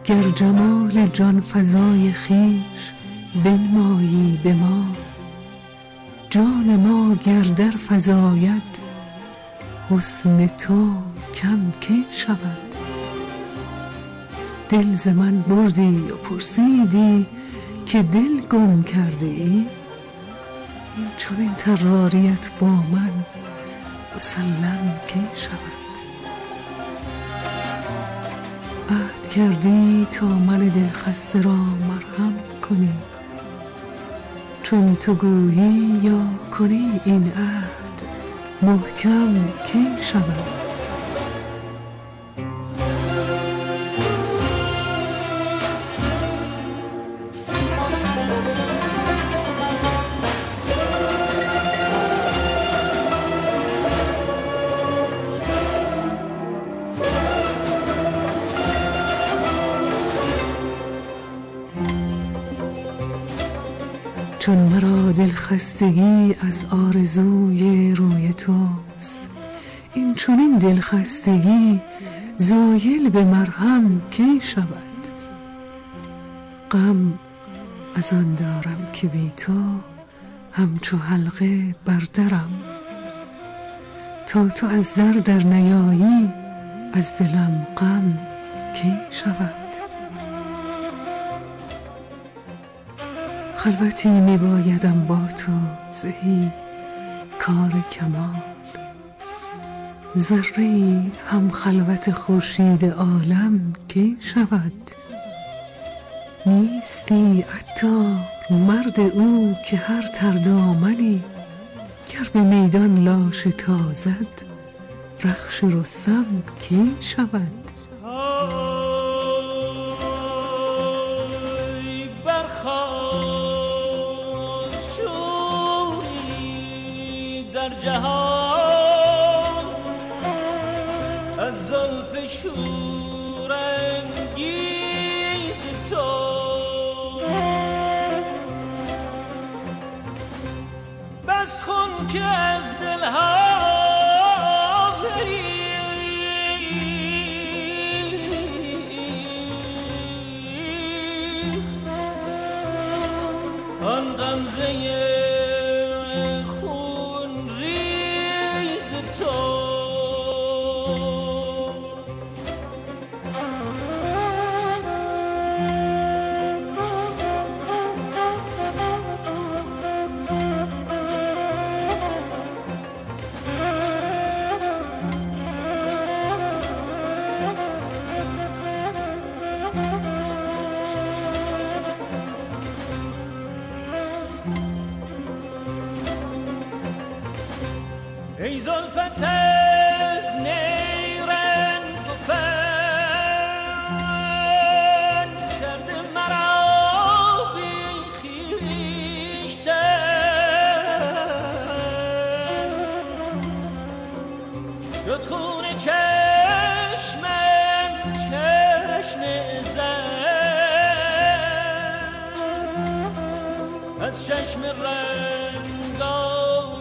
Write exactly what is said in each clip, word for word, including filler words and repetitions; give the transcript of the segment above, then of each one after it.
گر جمال جان فزای خویش بنمایی به ما، جان ما گر در فزاید حسن تو کم کی شود. دل ز من بردی و پرسیدی که دل گم کرده ای، این چنین طراریت با من مسلم کی شود. عهد کردی تا من دل خسته را مرهم کنی، چون تو گویی یا کنی این عهد محکم کی شود. چون مرا دل خستگی از آرزوی روی توست، این چنین دل خستگی زایل به مرهم کی شود. غم از آن دارم که بی تو همچو حلقه بر درم، تا تو از در در نیایی از دلم غم کی شود. خلوتی می بایدم با تو زهی کار کمال، ذره‌ای هم خلوت خورشید عالم کی شود. نیستی عطار مرد او که هر تردامنی، گر به میدان لاشه تازد رخش رستم کی شود. در جهان از زلف شورانگیز تو، بس خون که از دلها بریخت، آن غمزه ای زلفت از نیرنگ و فن کرده مرا بی خویشتن، شد خون چشمم چشم زن، از چشم رنگا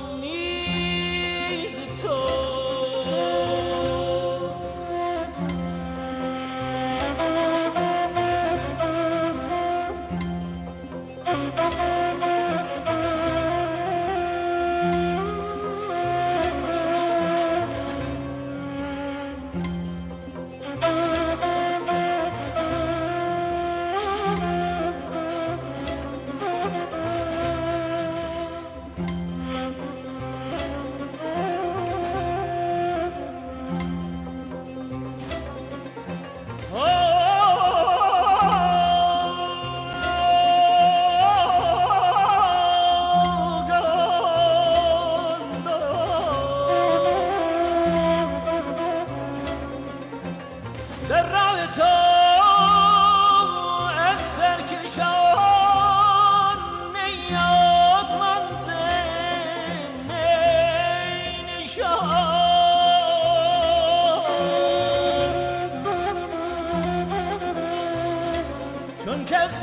چون کس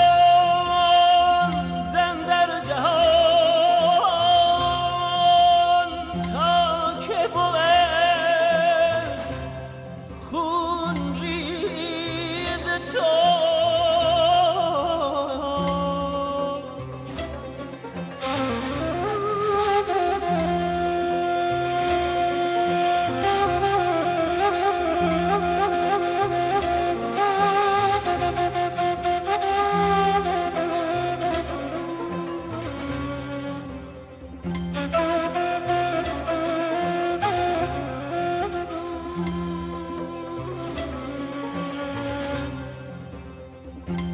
نماندن در جهان تا که بود خون ریز تو.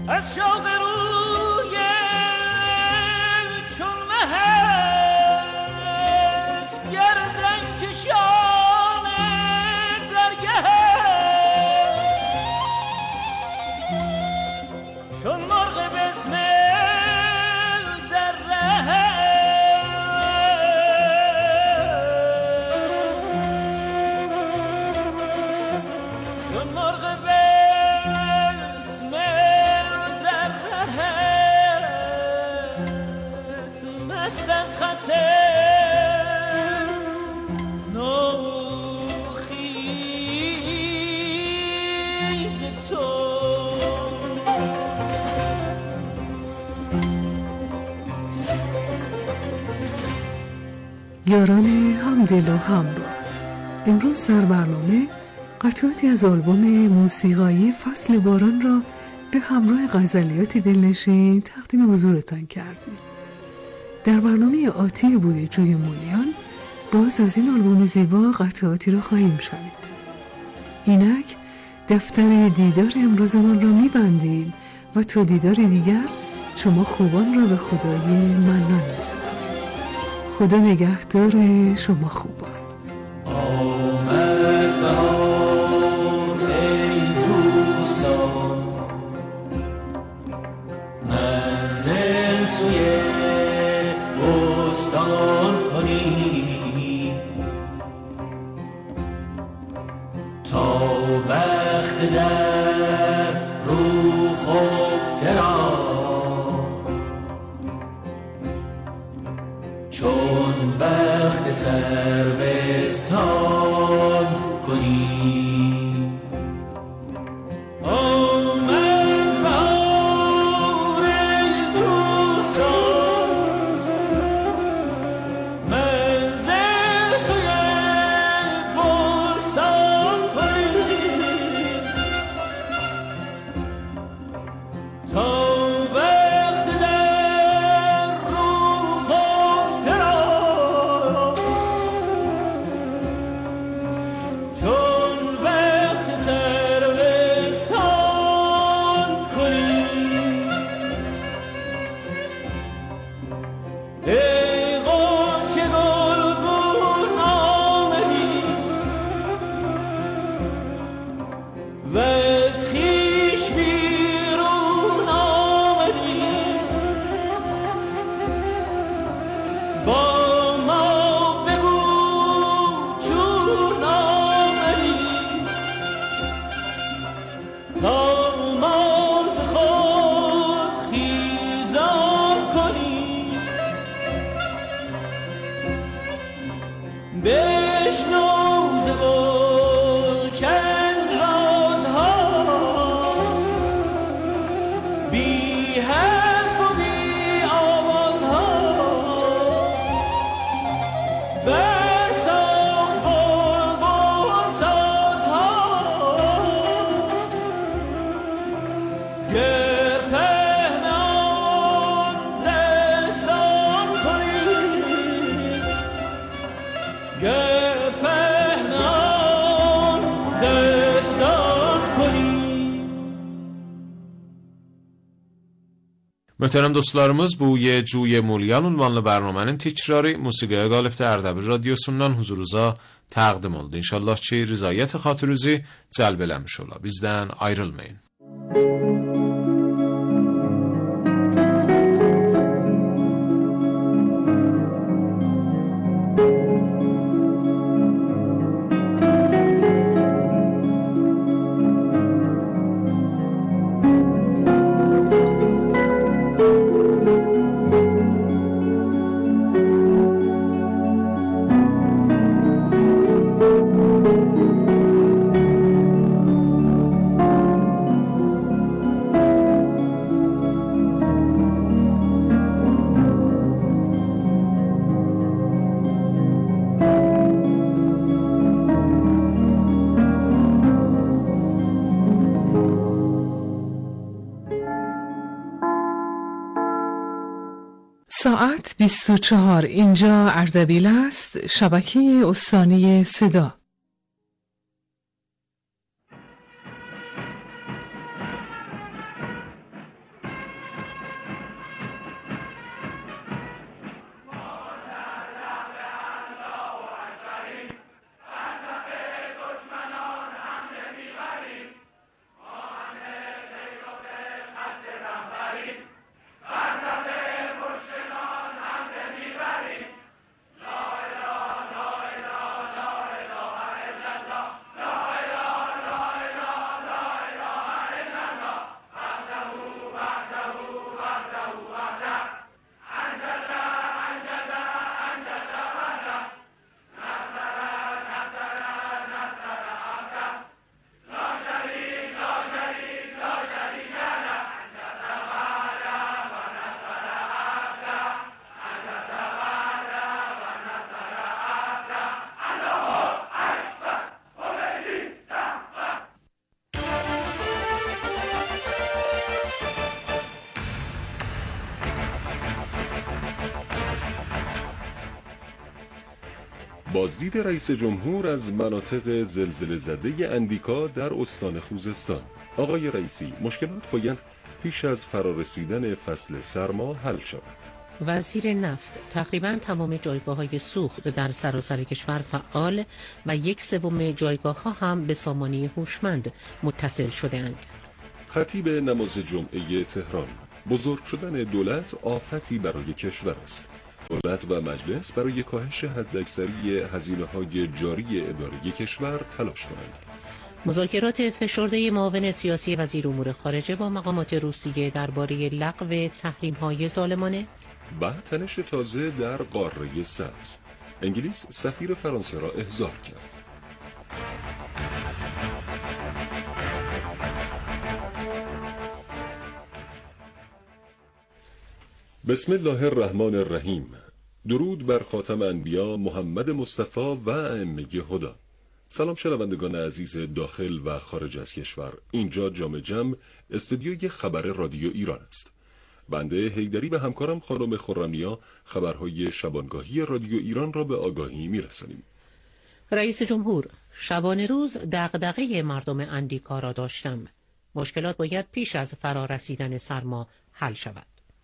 از شوق روی چون مهت گردن کشان درگهت چون مرغ بسمل در رهت چون مرغ مست از خط نوخیز تو یاران همدل و همراه، امروز در برنامه قطعاتی از آلبوم موسیقایی فصل باران را به همراه غزلیات دلنشین تقدیم حضورتان کردیم. در برنامه آتی بوی جوی مولیان باز از این آلبوم زیبا قطعاتی را خواهیم شنید. اینک دفتر دیدار امروزمان را می‌بندیم و تا دیدار دیگر شما خوبان را به خدای منان می‌سپاریم. خدا نگهدار شما خوبان. آمد بهار ای دوستان، منزل سوی بستان کنی تا بخت در رو خفته را چون بخت سروستان کنی. Möhtərəm dostlarımız, bu Cuye Mulyan unvanlı bərnamənin təkrarı Musiqiyə Qalib Ərdəbil radiosundan huzurunuza təqdim oldu. İnşallah ki, rızayət xatirinizi cəlb eləmiş ola. Bizdən ayrılmayın. ساعت بیست و چهار، اینجا اردبیل است، شبکه استانی صدا. بازدید رئیس جمهور از مناطق زلزله زده اندیکا در استان خوزستان. آقای رئیسی، مشکلات باید پیش از فرارسیدن فصل سرما حل شود. وزیر نفت: تقریباً تمام جایگاه‌های سوخت در سراسر کشور فعال و یک سوم جایگاه‌ها هم به سامانه هوشمند متصل شده‌اند. خطیب نماز جمعه تهران: بزرگ شدن دولت آفتی برای کشور است. دولت و مجلس برای کاهش حداکثری هزینه‌های جاری اداره کشور تلاش کنند. مذاکرات فشرده معاون سیاسی وزیر امور خارجه با مقامات روسیه درباره لغو تحریم‌های ظالمانه و تنش تازه در قاره سبز. انگلیس سفیر فرانسه را احضار کرد. بسم الله الرحمن الرحیم. درود بر خاتم انبیا محمد مصطفی و ائمه هدی. سلام شنوندگان عزیز داخل و خارج از کشور. اینجا جام جم استودیوی خبر رادیو ایران است. بنده حیدری و همکارم خانم خرم‌نیا خبرهای شبانگاهی رادیو ایران را به آگاهی می‌رسانیم. رئیس جمهور: شبانه روز دغدغه مردم اندیکا را داشتم. مشکلات باید پیش از فرارسیدن سرما حل شود.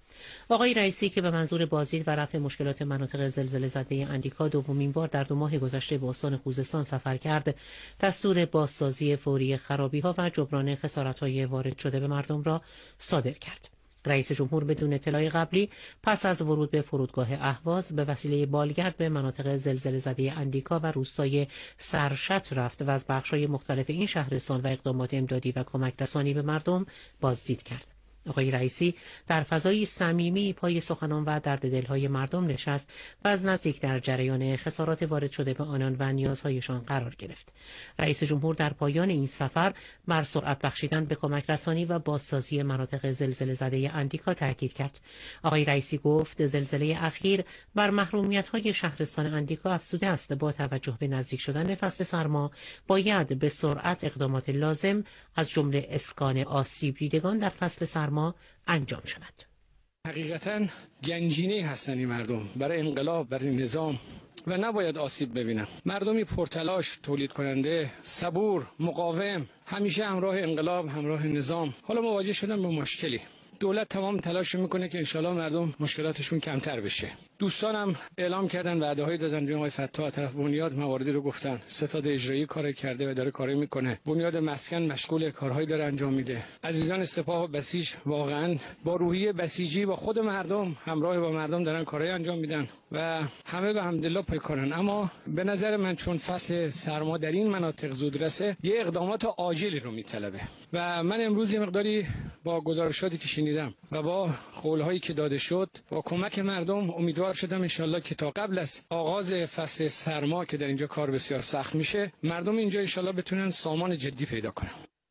آقای رئیسی که به منظور بازدید و رفع مشکلات مناطق زلزله زده اندیکا دومین بار در دو ماه گذشته به استان خوزستان سفر کرد، دستور بازسازی فوری خرابی‌ها و جبران خسارت‌های وارد شده به مردم را صادر کرد. رئیس جمهور بدون اطلاع قبلی پس از ورود به فرودگاه اهواز به وسیله بالگرد به مناطق زلزله زده اندیکا و روستای سرشت رفت و از بخش‌های مختلف این شهرستان و اقدامات امدادی و کمک رسانی به مردم بازدید کرد. آقای رئیسی در فضایی صمیمی پای سخنان و درد دلهای مردم نشست و از نزدیک در جریان خسارات وارد شده به آنان و نیازهایشان قرار گرفت. رئیس جمهور در پایان این سفر بر سرعت بخشیدن به کمک رسانی و بازسازی مناطق زلزله زده اندیکا تاکید کرد. آقای رئیسی گفت زلزله اخیر بر محرومیت‌های شهرستان اندیکا افزوده است. با توجه به نزدیک شدن فصل سرما باید به سرعت اقدامات لازم از جمله اسکان آسیب دیدگان در فصل سرما ما انجام شود. حقیقتاً گنجینه هستن این مردم برای انقلاب، برای نظام و نباید آسیب ببینن. مردمی پرتلاش، تولید کننده، صبور، مقاوم، همیشه همراه انقلاب، همراه نظام. حالا مواجه شدن با مشکلی. دولت تمام تلاش میکنه که انشالله مردم مشکلاتشون کمتر بشه. دوستانم اعلام کردن، وعده‌های دادن. جناب آقای فتاح طرف بنیاد مواردی رو گفتن. ستاد اجرایی کار کرده و داره کار میکنه. بنیاد مسکن مشغول کارهایی داره انجام میده. عزیزان سپاه و بسیج واقعا با روحیه بسیجی با خود مردم همراه با مردم دارن کارهای انجام میدن و همه به حمدالله پایکارن. اما به نظر من چون فصل سرما در این مناطق زودرسه، یه اقدامات عاجلی رو میطلبه و من امروز یه مقداری با گزارشاتی که شنیدم و با قولهایی که داده شد با کمک مردم امیدوار شدم انشالله که تا قبل از آغاز فصل سرما که در اینجا کار بسیار سخت میشه، مردم اینجا انشالله بتونن سامان جدی پیدا کنن.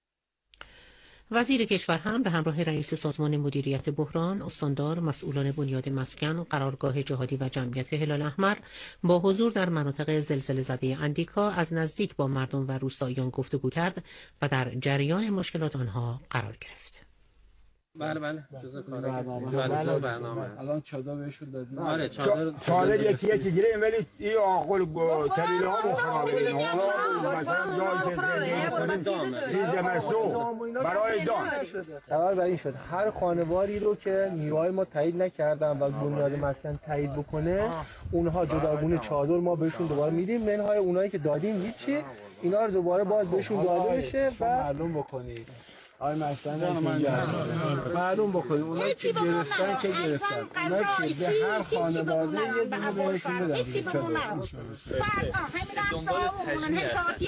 وزیر کشور هم به همراه رئیس سازمان مدیریت بحران، استاندار، مسئولان بنیاد مسکن، قرارگاه جهادی و جمعیت هلال احمر با حضور در مناطق زلزله زده اندیکا از نزدیک با مردم و روستاییان گفتگو کرد و در جریان مشکلات آنها قرار گرفت. بله بله جزء کار برنامه. الان چادر بهشون دادیم. آره چادر چادر یکی یکی گیریم ولی این آقل تریله ها مخربه. اونا مثلا جایی که زندگی زمستون برای دام. قرار بر این شد هر خانواری رو که نیروهای ما تایید نکردن و بنیاد مسکن تایید بکنه، اونها جداگونه چادر ما بهشون دوباره میدیم. منهای اونایی که دادیم هیچی، اینا رو دوباره باز بهشون داده بشه و معلوم بکنید. آی مثلا معلوم بکنیم اونایی که گرفتن که گرفتن، اونایی که به هر خانواده یه دونه بهشون بدن. دنبال تجمیع هستن،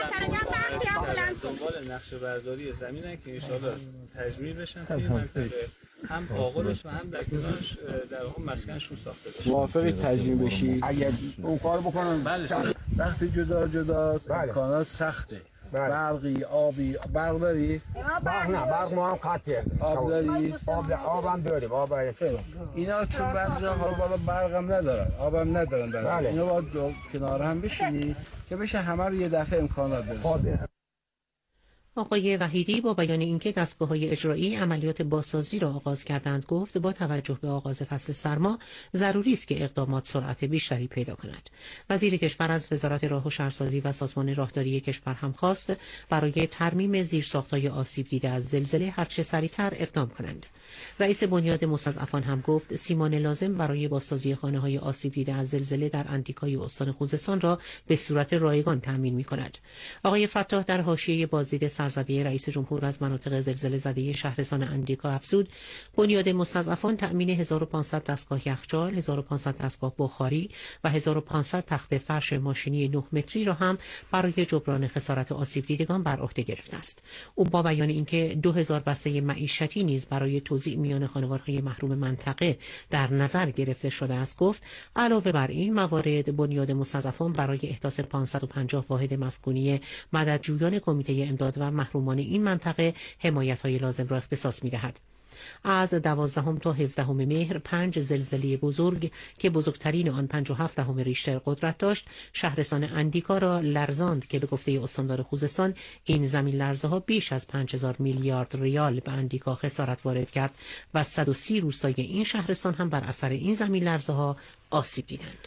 دنبال نقشه برداری زمینه که انشالله تجمیع بشن توی منطقه، هم آغلش و هم در کنارش در واقع مسکنشون ساخته بشه. موافقی تجمیع بشید؟ اگر اون کار بکنن بله. وقتی جدا جدا امکانات سخته. برقی، آبی، برق داری؟ برق نه، برق ما هم قطعه. آب داری؟ آب آب هم داریم، آب اینا چون بعضی ها بالا برق هم ندارن، آب هم ندارن. بله. اینا باید کنار هم بشینی که بشه همه رو یه دفعه امکانات برسه. آقای وحیدی با بیان اینکه دستگاه‌های اجرایی عملیات بازسازی را آغاز کردند گفت با توجه به آغاز فصل سرما ضروری است که اقدامات سرعت بیشتری پیدا کند. وزیر کشور از وزارت راه و شهرسازی و سازمان راهداری کشور هم خواست برای ترمیم زیرساخت‌های آسیب دیده از زلزله هرچه سریعتر اقدام کنند. رئیس بنیاد مستضعفان هم گفت سیمان لازم برای بازسازی خانه‌های آسیب دیده از زلزله در اندیکای استان خوزستان را به صورت رایگان تامین می‌کند. آقای فتاح در حاشیه بازدید سرزده رئیس جمهور از مناطق زلزله زده شهرستان اندیکا افزود بنیاد مستضعفان تأمین هزار و پانصد دستگاه یخچال، هزار و پانصد دستگاه بخاری و هزار و پانصد تخت فرش ماشینی نه متری را هم برای جبران خسارت آسیب دیدگان بر عهده گرفته است. او با بیان اینکه دو هزار بسته معیشتی نیز برای توزیع میان خانوارهای محروم منطقه در نظر گرفته شده است گفت علاوه بر این موارد بنیاد مستضعفان برای احداث پانصد و پنجاه واحد مسکونی مددجویان کمیته امداد و محرومان این منطقه حمایت‌های لازم را اختصاص می‌دهد. از دوازدهم تا هفدهم مهر پنج زلزله بزرگ که بزرگترین آن پنج و هفت دهم ریشتر قدرت داشت شهرستان اندیکا را لرزاند که به گفته استاندار خوزستان این زمین لرزه ها بیش از پنج هزار میلیارد ریال به اندیکا خسارت وارد کرد و صد و سی روستای این شهرستان هم بر اثر این زمین لرزه ها آسیب دیدند.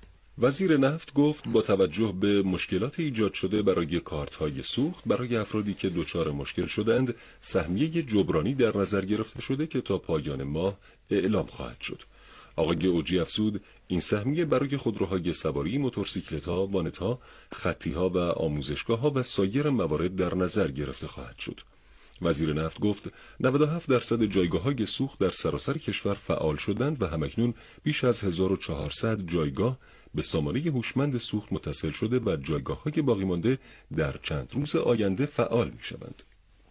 وزیر نفت گفت با توجه به مشکلات ایجاد شده برای کارت‌های سوخت برای افرادی که دچار مشکل شدند سهمیه جبرانی در نظر گرفته شده که تا پایان ماه اعلام خواهد شد. آقای اوجی افزود این سهمیه برای خودروهای سواری، موتورسیکلت‌ها، وانت‌ها، خطی‌ها و آموزشگاه‌ها و سایر موارد در نظر گرفته خواهد شد. وزیر نفت گفت نود و هفت درصد جایگاه‌های سوخت در سراسر کشور فعال شدند و همکنون بیش از هزار و چهارصد جایگاه به سامانه هوشمند سوخت متصل شده و جایگاه‌های باقی مانده در چند روز آینده فعال می‌شوند.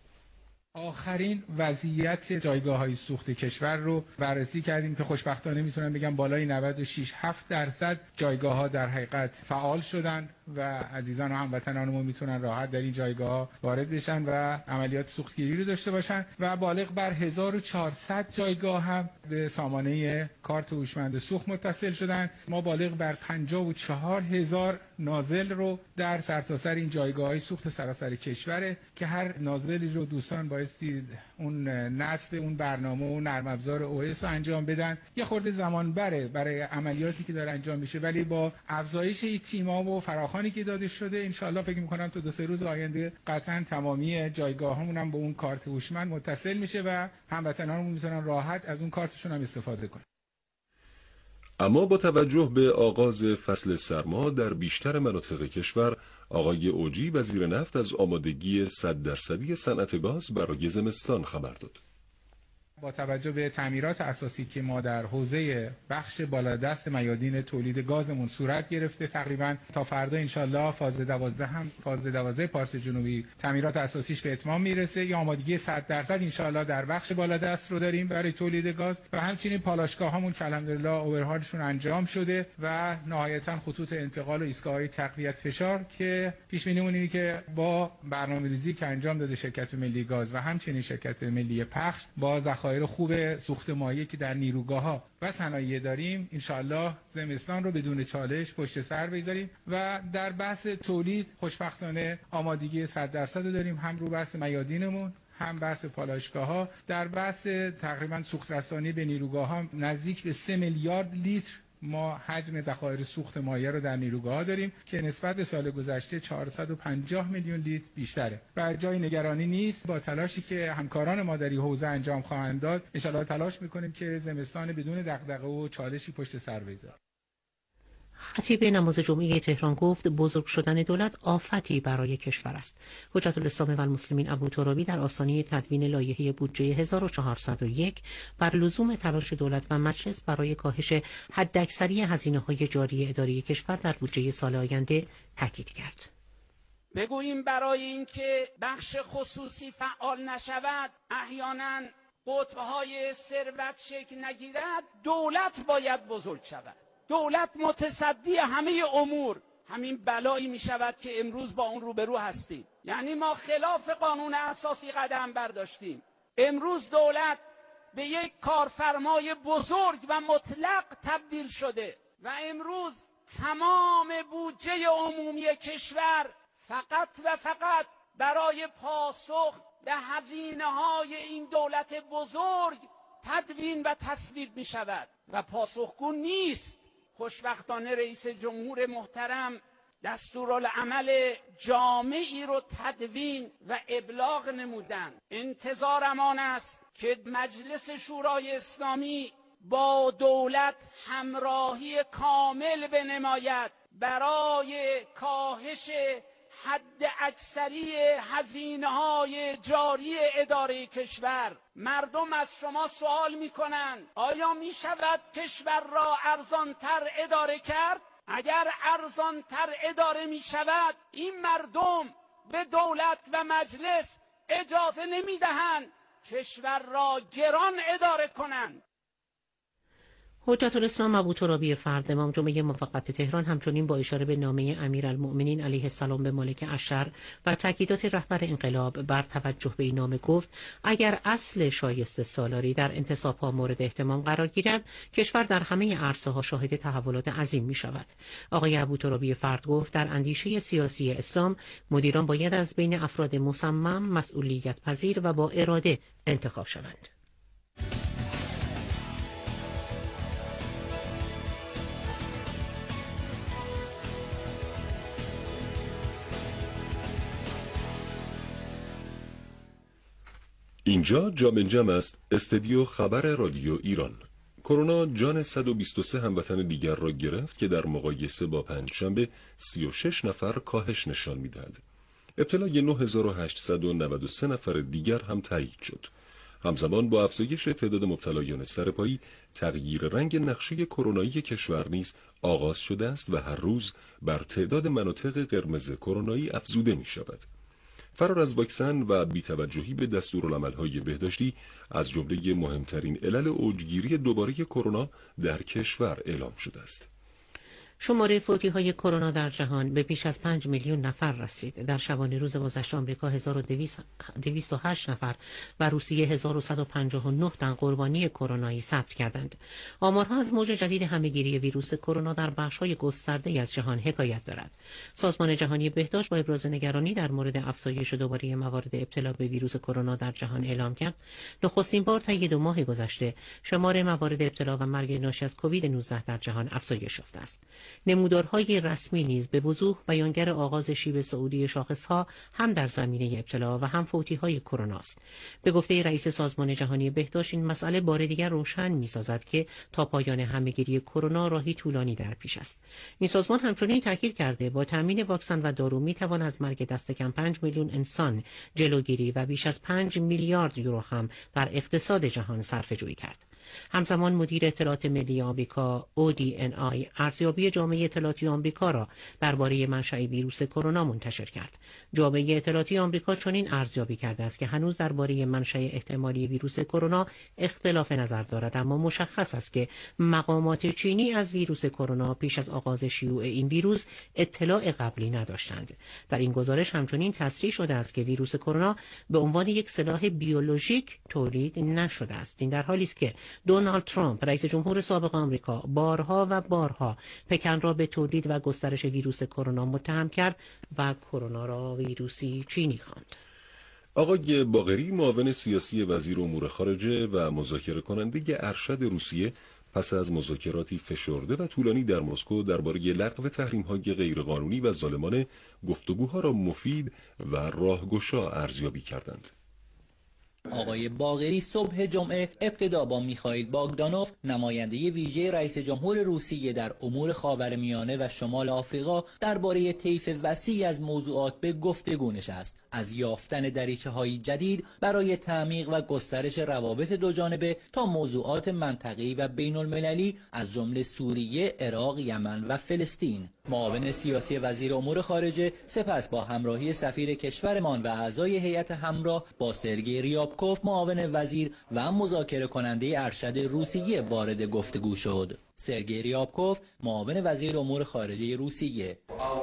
آخرین وضعیت جایگاه‌های سوخت کشور رو بررسی کردیم که خوشبختانه میتونم بگم بالای نود و شش هفت درصد جایگاه‌ها در حقیقت فعال شدن و عزیزان و هموطنانمون میتونن راحت در این جایگاه‌ها وارد بشن و عملیات سوختگیری رو داشته باشن و بالغ بر هزار و چهارصد جایگاه هم به سامانه کارت هوشمند سوخت متصل شدن. ما بالغ بر پنجاه و چهار هزار نازل رو در سرتاسر این جایگاه‌های سوخت سراسر کشوره که هر نازلی رو دوستان بایستی اون نصب اون برنامه و نرم افزار او اس رو انجام بدن. یه خورده زمان بره برای عملیاتی که داره انجام میشه ولی با افزایش این تیم‌ها و فراخوانی که داده شده انشالله فکر می‌کنم تا دو سه روز آینده قطعاً تمامی جایگاه‌هامون هم به اون کارت هوشمند متصل میشه و هموطنانمون میتونن راحت از اون کارتشون هم استفاده کنن. اما با توجه به آغاز فصل سرما در بیشتر مناطق کشور آقای اوجی وزیر نفت از آمادگی صد درصدی صنعت گاز برای زمستان خبر داد. با توجه به تعمیرات اساسی که ما در حوزه بخش بالادست میادین تولید گازمون صورت گرفته تقریبا تا فردا انشالله فاز دوازده هم فاز دوازده پارس جنوبی تعمیرات اساسیش به اتمام میرسه. یا آمادگی صد درصد انشالله در بخش بالادست رو داریم برای تولید گاز و همچنین پالایشگاه‌هامون که الحمدلله اورهالشون انجام شده و نهایتا خطوط انتقال و ایستگاه‌های تقویت فشار که پیش بینیمون اینه که با برنامه‌ریزی که انجام داده شرکت ملی گاز و همچنین شرکت ملی پخش با ذخایر خوب سوخت مایع که در نیروگاه‌ها و صنایع داریم انشالله زمستان رو بدون چالش پشت سر بگذاریم و در بحث تولید خوشبختانه آمادگی صد درصد رو داریم هم رو بحث میادینمون هم بحث پالایشگاه‌ها. در بحث تقریبا سوخت رسانی به نیروگاه‌ها نزدیک به سه میلیارد لیتر ما حجم ذخایر سوخت مایع رو در نیروگاه‌ها داریم که نسبت به سال گذشته چهارصد و پنجاه میلیون لیتر بیشتره و جای نگرانی نیست. با تلاشی که همکاران ما در این حوزه انجام خواهند داد ان شاءالله تلاش می‌کنیم که زمستان بدون دغدغه و چالشی پشت سر بگذاریم. خطیب نماز جمعه تهران گفت بزرگ شدن دولت آفتی برای کشور است. حجت الاسلام و المسلمین ابو ترابی در آستانه تدوین لایحه بودجه هزار و چهارصد و یک بر لزوم تلاش دولت و مجلس برای کاهش حداکثری هزینه‌های جاری اداری کشور در بودجه سال آینده تاکید کرد. بگوییم برای اینکه بخش خصوصی فعال نشود، احیانا قطب‌های ثروت شکل نگیرد، دولت باید بزرگ شود. دولت متصدی همه امور. همین بلایی می شود که امروز با اون روبرو هستیم. یعنی ما خلاف قانون اساسی قدم برداشتیم. امروز دولت به یک کارفرمای بزرگ و مطلق تبدیل شده و امروز تمام بودجه عمومی کشور فقط و فقط برای پاسخ به هزینه‌های این دولت بزرگ تدوین و تصویب می شود و پاسخگو نیست. خوشبختانه رئیس جمهور محترم دستورالعمل جامعی رو تدوین و ابلاغ نمودند. انتظارم آن است که مجلس شورای اسلامی با دولت همراهی کامل بنماید برای کاهش حد اکثری هزینه‌های جاری اداره کشور. مردم از شما سوال می‌کنند آیا می‌شود کشور را ارزان‌تر اداره کرد؟ اگر ارزان‌تر اداره می‌شود این مردم به دولت و مجلس اجازه نمی‌دهند کشور را گران اداره کنند. حجت الاسلام ابوترابی فرد امام جمعه موقت تهران همچنین با اشاره به نامه امیرالمؤمنین علیه السلام به مالک اشر و تاکیدات رهبر انقلاب بر توجه به این نامه گفت اگر اصل شایسته سالاری در انتصاب‌ها مورد اهتمام قرار گیرد کشور در همه عرصه‌ها شاهد تحولات عظیم می شود. آقای ابوترابی فرد گفت در اندیشه سیاسی اسلام مدیران باید از بین افراد مصمم، مسئولیت پذیر و با اراده انتخاب شوند. اینجا جام جم است، استدیو خبر رادیو ایران. کرونا جان صد و بیست و سه هموطن دیگر را گرفت که در مقایسه با پنجشنبه سی و شش نفر کاهش نشان می‌دهد. ابتلای نه هزار و هشتصد و نود و سه نفر دیگر هم تایید شد. همزمان با افزایش تعداد مبتلایان سرپایی، تغییر رنگ نقشه کرونایی کشور نیز آغاز شده است و هر روز بر تعداد مناطق قرمز کرونایی افزوده می‌شود. فرار از واکسن و بی‌توجهی به دستورالعمل‌های بهداشتی از جمله مهمترین علل اوجگیری دوباره کرونا در کشور اعلام شده است. شماره فوتی‌های کرونا در جهان به بیش از پنج میلیون نفر رسید. در شبانه روز گذشته آمریکا هزار و دویست و هشت نفر و روسیه هزار و صد و پنجاه و نه تن قربانی کرونایی ثبت کردند. آمارها از موج جدید همه‌گیری ویروس کرونا در بخش‌های گسترده‌ای از جهان حکایت دارد. سازمان جهانی بهداشت با ابراز نگرانی در مورد افزایش دوباره موارد ابتلا به ویروس کرونا در جهان اعلام کرد نخستین بار طی دو ماه گذشته شمار موارد ابتلا و مرگ ناشی از کووید نوزده در جهان افزایش یافته است. نمودارهای رسمی نیز به وضوح بیانگر آغاز شیب صعودی شاخصها هم در زمینه ابتلا و هم فوتی‌های کرونا است. به گفته رئیس سازمان جهانی بهداشت این مسئله بار دیگر روشن می‌سازد که تا پایان همه‌گیری کرونا راهی طولانی در پیش است. این سازمان همچنین تاکید کرده با تامین واکسن و دارو می‌توان از مرگ دست کم پنج میلیون انسان جلوگیری و بیش از پنج میلیارد یورو هم در اقتصاد جهان صرفه‌جویی کرد. همزمان مدیر اطلاعات ملی آمریکا او دی ان آی ارزیابی جامعه اطلاعاتی آمریکا را درباره منشأ ویروس کرونا منتشر کرد. جامعه اطلاعاتی آمریکا چنین ارزیابی کرده است که هنوز درباره منشأ احتمالی ویروس کرونا اختلاف نظر دارد، اما مشخص است که مقامات چینی از ویروس کرونا پیش از آغاز شیوع این ویروس اطلاع قبلی نداشتند. در این گزارش همچنین تصریح شده است که ویروس کرونا به عنوان یک سلاح بیولوژیک تولید نشده است. این در حالی است که دونالد ترامپ رئیس جمهور سابق آمریکا بارها و بارها پکن را به تولید و گسترش ویروس کرونا متهم کرد و کرونا را ویروسی چینی خواند. آقای باقری معاون سیاسی وزیر امور خارجه و مذاکره کننده ارشد روسیه پس از مذاکراتی فشرده و طولانی در مسکو درباره لغو تحریم‌های غیرقانونی و ظالمانه گفتگوها را مفید و راهگشا ارزیابی کردند. آقای باقری صبح جمعه ابتدا با میخائیل باگدانوف نماینده ویژه رئیس جمهور روسیه در امور خاورمیانه و شمال آفریقا درباره طیف وسیعی از موضوعات به گفتگو نشست، از یافتن دریچه‌های جدید برای تعمیق و گسترش روابط دوجانبه تا موضوعات منطقه‌ای و بین‌المللی از جمله سوریه، عراق، یمن و فلسطین. معاون سیاسی وزیر امور خارجه سپس با همراهی سفیر کشورمان و اعضای هیئت همراه با سرگئی ریابکوف معاون وزیر و مذاکره کننده ارشد روسیه وارد گفتگو شد. سرگئی ریابکوف معاون وزیر امور خارجه روسیه: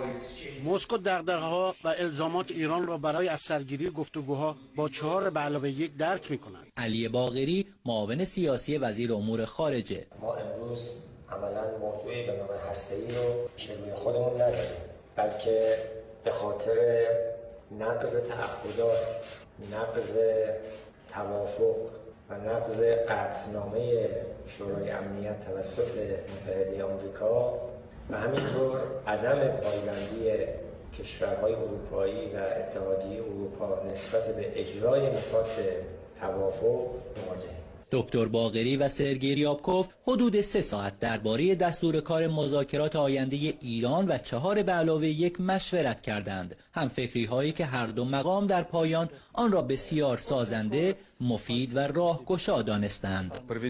مسکو دغدغه‌ها و الزامات ایران را برای از سرگیری گفتگوها با چهار به علاوه یک درک می‌کنند. علی باقری معاون سیاسی وزیر امور خارجه: ما امروز عملاً موضوعی به نام هسته‌ای رو پیش روی خودمون نداریم، بلکه به خاطر نقض تعهدات، نقض توافق و نقض قطعنامه شورای امنیت توسط متحده آمریکا و همینطور عدم پایبندی کشورهای اروپایی و اتحادیه اروپا نسبت به اجرای نکات توافق مواجهیم. دکتر باقری و سرگئی ریابکوف حدود سه ساعت درباره دستور کار مذاکرات آینده ایران و چهار به علاوه یک مشورت کردند. همفکری هایی که هر دو مقام در پایان آن را بسیار سازنده، مفید و راهگشا دانستند.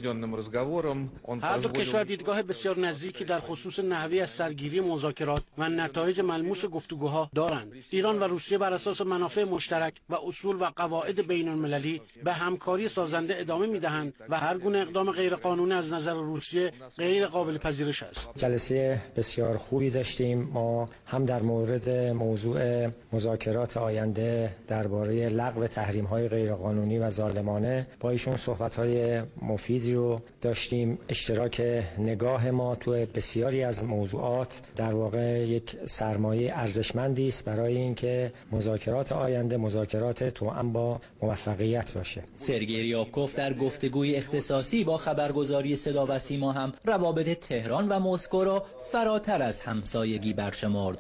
هر دو کشور دیدگاه بسیار نزدیکی در خصوص نحوه از سرگیری مذاکرات و نتایج ملموس گفتگوها دارند. ایران و روسیه بر اساس منافع مشترک و اصول و قواعد بین المللی به همکاری سازنده ادامه می‌دهند و هر گونه اقدام غیرقانونی از نظر روسیه غیر قابل پذیرش است. جلسه بسیار خوبی داشتیم. ما هم در مورد موضوع مذاکرات آینده درباره لغو تحریم‌های غیرقانونی و ظالمانه با ایشون صحبت‌های مفیدی رو داشتیم. اشتراک نگاه ما تو بسیاری از موضوعات در واقع یک سرمایه ارزشمندی است برای اینکه مذاکرات آینده مذاکرات توأم با موفقیت باشه. سرگئی ریابکوف در گفتگوی اختصاصی با خبرگزاری صدا و سیما هم روابط تهران و مسکو را فراتر از همسایگی برشمرد.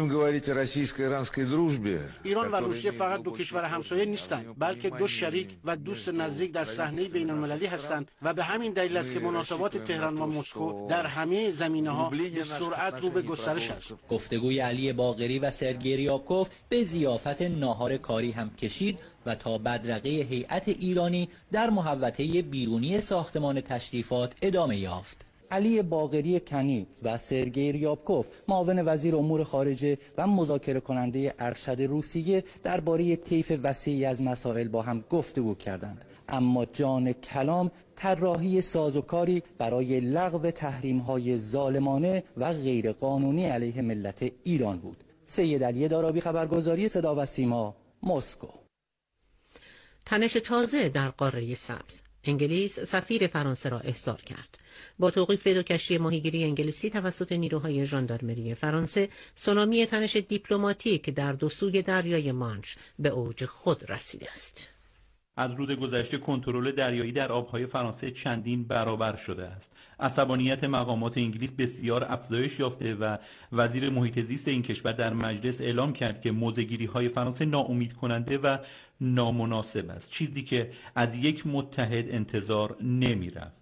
ایران و روسیه فقط دو کشور همسایه نیستند، بلکه دو شریک و دوست نزدیک در صحنه بین المللی هستند و به همین دلیل است که مناسبات تهران و مسکو در همه زمینه‌ها به سرعت رو به گسترش است. گفتگوی علی باقری و سرگئی ریابکوف به ضیافت ناهار کاری هم کشید و تا بدرقه هیئت ایرانی در محوطه بیرونی ساختمان تشریفات ادامه یافت. علی باقری کنی و سرگئی ریابکوف معاون وزیر امور خارجه و مذاکره کننده ارشد روسیه درباره طیف وسیعی از مسائل با هم گفتگو کردند، اما جان کلام طراحی سازوکاری برای لغو تحریم‌های ظالمانه و غیرقانونی علیه ملت ایران بود. سید علی دارابی، خبرگزاری صدا و سیما، مسکو. تنش تازه در قاره سبز. انگلیس سفیر فرانسه را احضار کرد. با توقیف دو کشتی ماهیگیری انگلیسی توسط نیروهای ژاندارمری فرانسه، سونامی تنش دیپلماتیک در دو سوی دریای مانش به اوج خود رسیده است. از روز گذشته کنترل دریایی در آبهای فرانسه چندین برابر شده است. عصبانیت مقامات انگلیس بسیار افزایش یافته و وزیر محیط زیست این کشور در مجلس اعلام کرد که موضع‌گیری‌های فرانسه ناامید کننده و نامناسب است، چیزی که از یک متحد انتظار نمی‌رفت.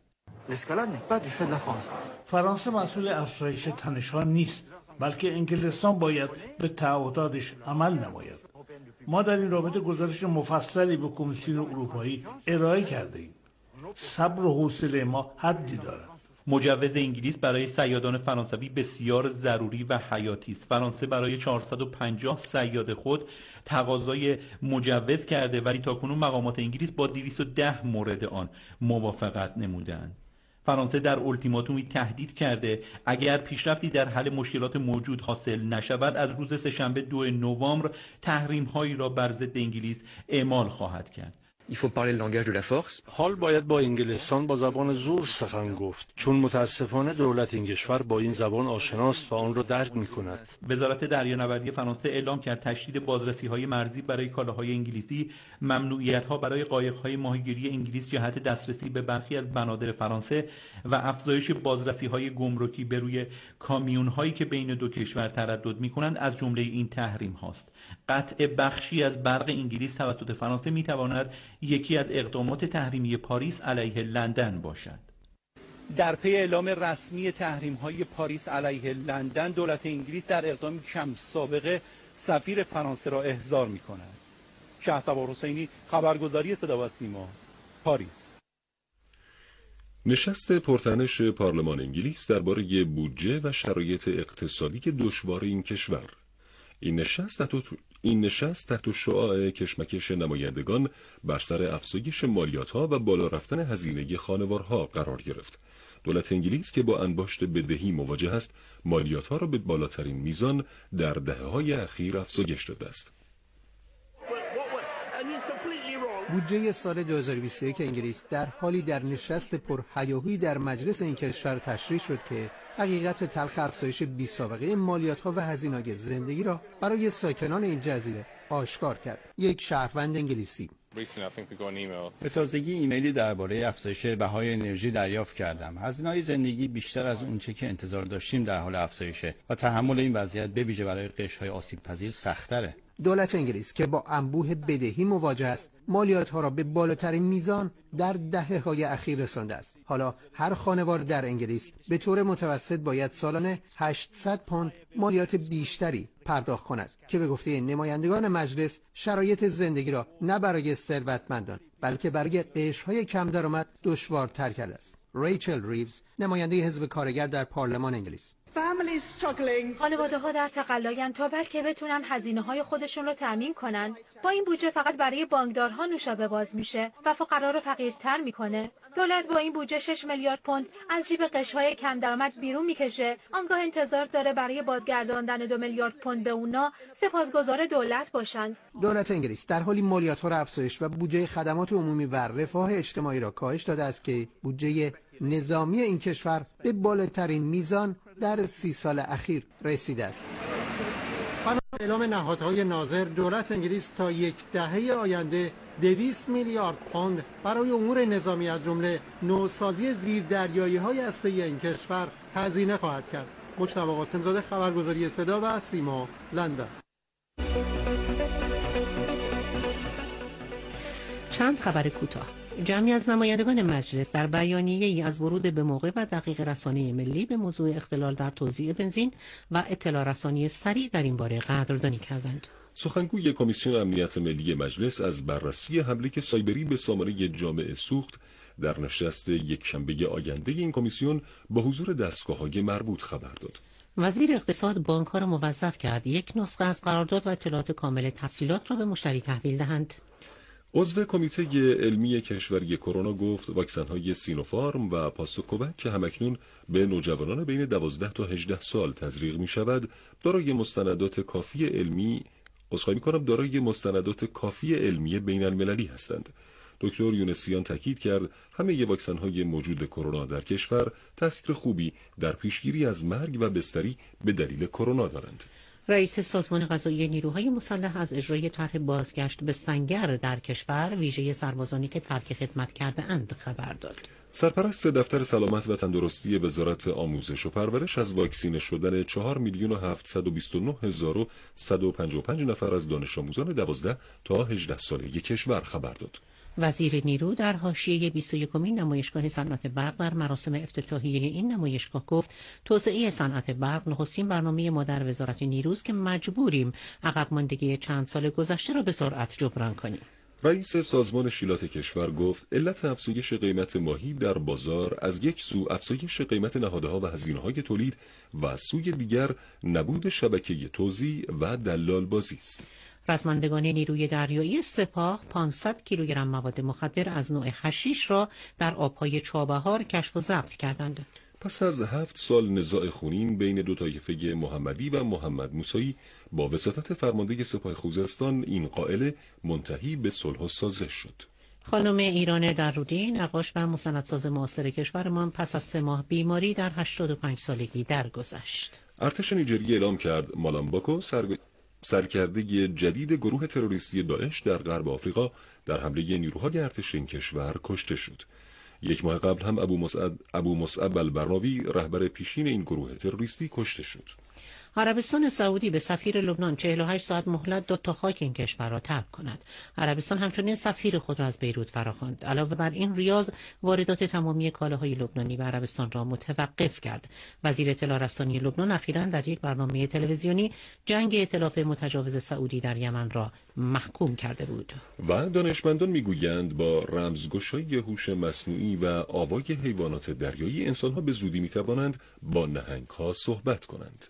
فرانسه مسئول افزایش تنش‌ها نیست، بلکه انگلستان باید به تعهداتش عمل نماید. ما در این رابطه گزارش مفصلی به کمیسیون اروپایی ارائه کردیم. صبر و حوصله ما حدی دارد. مجوز انگلیس برای صیادان فرانسوی بسیار ضروری و حیاتی است. فرانسه برای چهارصد و پنجاه صیاد خود تقاضای مجوز کرده ولی تاکنون مقامات انگلیس با دویست و ده مورد آن موافقت نمودند. فرانسه در التیماتومی تهدید کرده اگر پیشرفتی در حل مشکلات موجود حاصل نشود از روز سه‌شنبه دو نوامبر تحریم‌هایی را بر ضد انگلیس اعمال خواهد کرد. حال باید با انگلستان با زبان زور سخن گفت، چون متاسفانه دولت این کشور با این زبان آشناست و آن را درک می‌کند. وزارت دریانوردی فرانسه اعلام کرد تشدید بازرسی‌های مرزی برای کالاهای انگلیسی، ممنوعیت‌ها برای قایق‌های ماهیگیری انگلیس جهت دسترسی به برخی از بنادر فرانسه و افزایش بازرسی‌های گمرکی به روی کامیون‌هایی که بین دو کشور تردد می‌کنند از جمله این تحریم هاست. قطع بخشی از برق انگلیس توسط فرانسه می‌تواند یکی از اقدامات تحریمی پاریس علیه لندن باشد. در پی اعلام رسمی تحریم‌های پاریس علیه لندن، دولت انگلیس در اقدامی کم سابقه سفیر فرانسه را احضار می‌کند. شهسوار حسینی، خبرگزاری صدا و سیما، پاریس. نشست پرتنش پارلمان انگلیس درباره بودجه و شرایط اقتصادی دشوار این کشور. این نشست تحت این نشست تحت شعاع کشمکش نمایندگان بر سر افزایش مالیات‌ها و بالا رفتن هزینه خانوارها قرار گرفت. دولت انگلیس که با انباشت بدهی مواجه است، مالیات‌ها را به بالاترین میزان در دهه‌های اخیر افزایش داده است. بودجه سال دو هزار و بیست و یک انگلیس در حالی در نشست پرهیاهویی در مجلس این کشور تشریح شد که حقیقت تلخ افزایش بی‌سابقه مالیات‌ها و هزینه‌های زندگی را برای ساکنان این جزیره آشکار کرد. یک شهروند انگلیسی: به تازگی ایمیلی درباره افزایش بهای انرژی دریافت کردم. هزینه‌های زندگی بیشتر از اونچه که انتظار داشتیم در حال افزایشه و تحمل این وضعیت به ویژه برای قشرهای آسیب‌پذیر سخت‌تره. دولت انگلیس که با انبوه بدهی مواجه است، مالیات‌ها را به بالاترین میزان در دهه‌های اخیر رسانده است. حالا هر خانوار در انگلیس به طور متوسط باید سالانه هشتصد پوند مالیات بیشتری پرداخت کند که به گفته نمایندگان مجلس شرایط زندگی را نه برای ثروتمندان بلکه برای قشرهای کم درآمد دشوارتر کرده است. ریچل ریوز، نماینده حزب کارگر در پارلمان انگلیس: خانواده ها در تقلاین تا بلکه بتونن هزینه های خودشون رو تامین کنن. با این بودجه فقط برای بانکدارها نوشابه باز میشه و فقرا رو فقیرتر میکنه. دولت با این بودجه شش میلیارد پوند از جیب قشرهای کم درآمد بیرون میکشه. آنگاه انتظار داره برای بازگرداندن دو میلیارد پوند به اونا سپاسگزار دولت باشند. دولت انگلیس در حالی مالیات‌ها را افزایش و بودجه خدمات عمومی و رفاه اجتماعی را کاهش داده است که بودجه نظامی این کشور به بالاترین میزان در سی سال اخیر رسیده است. بنا به اعلام نهادهای ناظر، دولت انگلیس تا یک دهه آینده دویست میلیارد پوند برای امور نظامی از جمله نوسازی زیردریایی‌های هسته‌ای این کشور هزینه خواهد کرد. مجتبی قاسم‌زاده، خبرگزاری صدا و سیما، لندن. چند خبر کوتاه. جمعی از نمایندگان مجلس در بیانیه‌ای از ورود به موقع و دقیق رسانه ملی به موضوع اختلال در توزیع بنزین و اطلاع رسانی سریع در این باره قدردانی کردند. سخنگوی کمیسیون امنیت ملی مجلس از بررسی حمله سایبری به سامانه جامع سوخت در نشست یکشنبه آینده این کمیسیون با حضور دستگاه‌های مربوط خبر داد. وزیر اقتصاد بانک‌ها را موظف کرد یک نسخه از قرارداد و اطلاعات کامل تحصیلات را به مشتری تحویل دهند. عضو کمیته علمی کشوری کرونا گفت واکسن‌های سینوفارم و پاستوکووک که همکنون به نوجوانان بین دوازده تا هجده سال تزریق می‌شود، دارای مستندات کافی علمی عذرخواهی می‌کنم دارای مستندات کافی علمی بین‌المللی هستند. دکتر یونسیان تاکید کرد همه واکسن‌های موجود کرونا در کشور تأثیر خوبی در پیشگیری از مرگ و بستری به دلیل کرونا دارند. رئیس سازمان قضایی نیروهای مسلح از اجرای طرح بازگشت به سنگر در کشور ویژه سربازانی که ترک خدمت کرده اند خبر داد. سرپرست دفتر سلامت و تندرستی وزارت آموزش و پرورش از واکسینه شدن چهار میلیون و هفتصد و بیست و نه هزار و صد و پنجاه و پنج نفر از دانش آموزان دوازده تا هجده سالگی کشور خبر داد. وزیر نیرو در حاشیه بیست و یکمین نمایشگاه صنعت برق در مراسم افتتاحیه این نمایشگاه گفت توسعه صنعت برق نخستین برنامه ما در وزارت نیروست که مجبوریم عقب ماندگی چند سال گذشته را به سرعت جبران کنیم. رئیس سازمان شیلات کشور گفت علت افزایش قیمت ماهی در بازار از یک سو افزایش قیمت نهادها و هزینه‌های تولید و از سوی دیگر نبود شبکه توزیع و دلال بازی است. رزمندگان نیروی دریایی سپاه پانصد کیلوگرم مواد مخدر از نوع حشیش را در آبهای چابهار کشف و ضبط کردند. پس از هفت سال نزاع خونین بین دو طایفه محمدی و محمد موسوی با وساطت فرمانده سپاه خوزستان این قائله منتهی به صلح و سازش شد. خانم ایران درودی، نقاش و مستندساز معاصر کشورمان پس از سه ماه بیماری در هشتاد و پنج سالگی درگذشت. ارتش نیجریه اعلام کرد مالامباکو سرگ... سرکرده جدید گروه تروریستی داعش در غرب آفریقا در حمله نیروهای ارتش این کشور کشته شد. یک ماه قبل هم ابو مصعب ابو مصعب البرناوی رهبر پیشین این گروه تروریستی کشته شد. عربستان سعودی به سفیر لبنان چهل و هشت ساعت مهلت داد تا خاک این کشور را ترک کند. عربستان همچنین سفیر خود را از بیروت فراخواند. علاوه بر این ریاض واردات تمامی کالاهای لبنانی به عربستان را متوقف کرد. وزیر اطلاع رسانی لبنان اخیراً در یک برنامه تلویزیونی جنگ ائتلاف متجاوز سعودی در یمن را محکوم کرده بود. و دانشمندان میگویند با رمزگشایی هوش مصنوعی و آوای حیوانات دریایی انسان‌ها به زودی میتوانند با نهنگ‌ها صحبت کنند.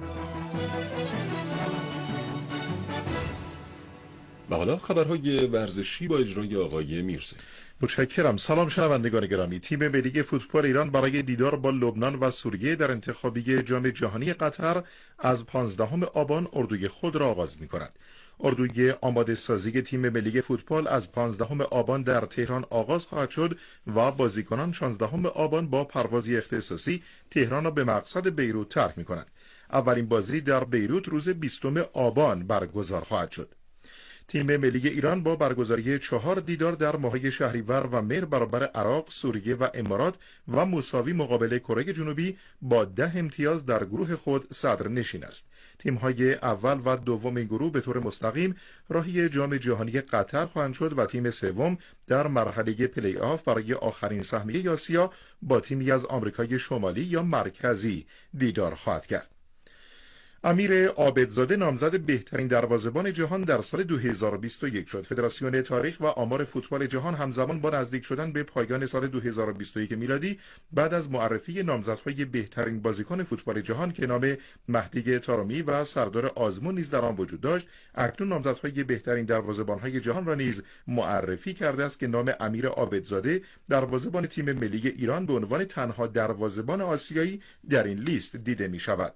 و حالا خبرهای ورزشی با اجرای آقای میرزا. متشکرم. سلام شنوندگان گرامی. تیم ملی فوتبال ایران برای دیدار با لبنان و سوریه در انتخابی جام جهانی قطر از پانزدهم آبان اردوی خود را آغاز می‌کند. اردوی آماده سازی تیم ملی فوتبال از پانزدهم آبان در تهران آغاز خواهد شد و بازیکنان شانزدهم آبان با پروازی اختصاصی تهران را به مقصد بیروت ترک می‌کنند. اولین بازی در بیروت روز بیستم آبان برگزار خواهد شد. تیم ملی ایران با برگزاری چهار دیدار در ماه‌های شهریور و مهر برابر عراق، سوریه و امارات و مساوی مقابل کره جنوبی با ده امتیاز در گروه خود صدرنشین است. تیم‌های اول و دوم این گروه به طور مستقیم راهی جام جهانی قطر خواهند شد و تیم سوم در مرحله پلی آف برای آخرین سهمیه آسیا با تیمی از آمریکای شمالی یا مرکزی دیدار خواهد کرد. امیر عابدزاده نامزد بهترین دروازه‌بان جهان در سال دو هزار و بیست و یک شد. فدراسیون تاریخ و آمار فوتبال جهان همزمان با نزدیک شدن به پایان سال دو هزار و بیست و یک میلادی بعد از معرفی نامزدهای بهترین بازیکن فوتبال جهان که نام مهدی طارمی و سردار آزمون نیز در آن وجود داشت، اکنون نامزدهای بهترین دروازه‌بان‌های جهان را نیز معرفی کرده است که نام امیر عابدزاده دروازه‌بان تیم ملی ایران به عنوان تنها دروازه‌بان آسیایی در این لیست دیده می‌شود.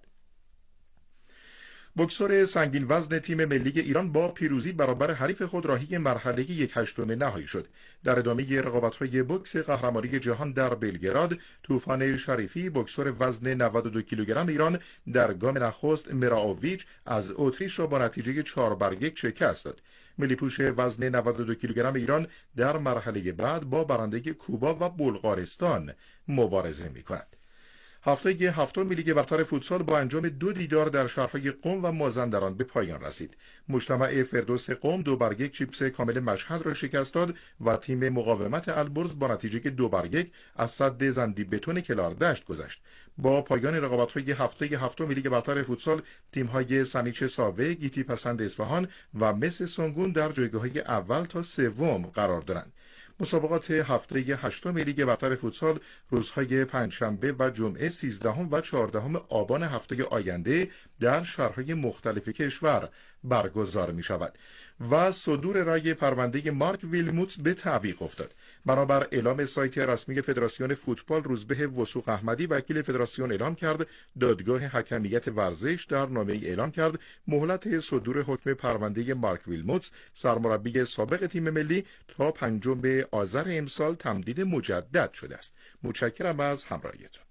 بوکسور سنگین وزن تیم ملی ایران با پیروزی برابر حریف خود راهی مرحله یک هشتم نهایی شد. در ادامه رقابت‌های بوکس قهرمانی جهان در بلگراد، طوفان شریفی بوکسور وزن نود و دو کیلوگرم ایران در گام نخست مراوویچ از اتریش را با نتیجه چهار بر یک شکست داد. ملیپوش وزن نود و دو کیلوگرم ایران در مرحله بعد با برنده کوبا و بلغارستان مبارزه می‌کند. هفته هفتم لیگ برتر فوتسال با انجام دو دیدار در شهرهای قم و مازندران به پایان رسید. مجتمع فردوس قم دو بر یک چیپس کامل مشهد را شکست داد و تیم مقاومت البرز با نتیجه دو بر یک از سد زندی بتون کلاردشت گذشت. با پایان رقابت‌های هفته هفتم لیگ برتر فوتسال، تیم‌های سنیچ ساوه، گیتی پسند اصفهان و مس سنگون در جایگاه‌های اول تا سوم قرار دارند. مسابقات هفته هشتم لیگ برتر فوتسال روزهای پنجشنبه و جمعه سیزدهم و چهاردهم آبان هفته آینده در شهرهای مختلف کشور برگزار می شود و صدور رأی پرونده مارک ویلموتس به تعویق افتاد. بنابر اعلام سایت رسمی فدراسیون فوتبال، روزبه وثوق احمدی وکیل فدراسیون اعلام کرد دادگاه حکمیت ورزش در نامه‌ای اعلام کرد مهلت صدور حکم پرونده مارک ویلموتس سرمربی سابق تیم ملی تا پنجم آذر امسال تمدید مجدد شده است. متشکرم از همراهیتان.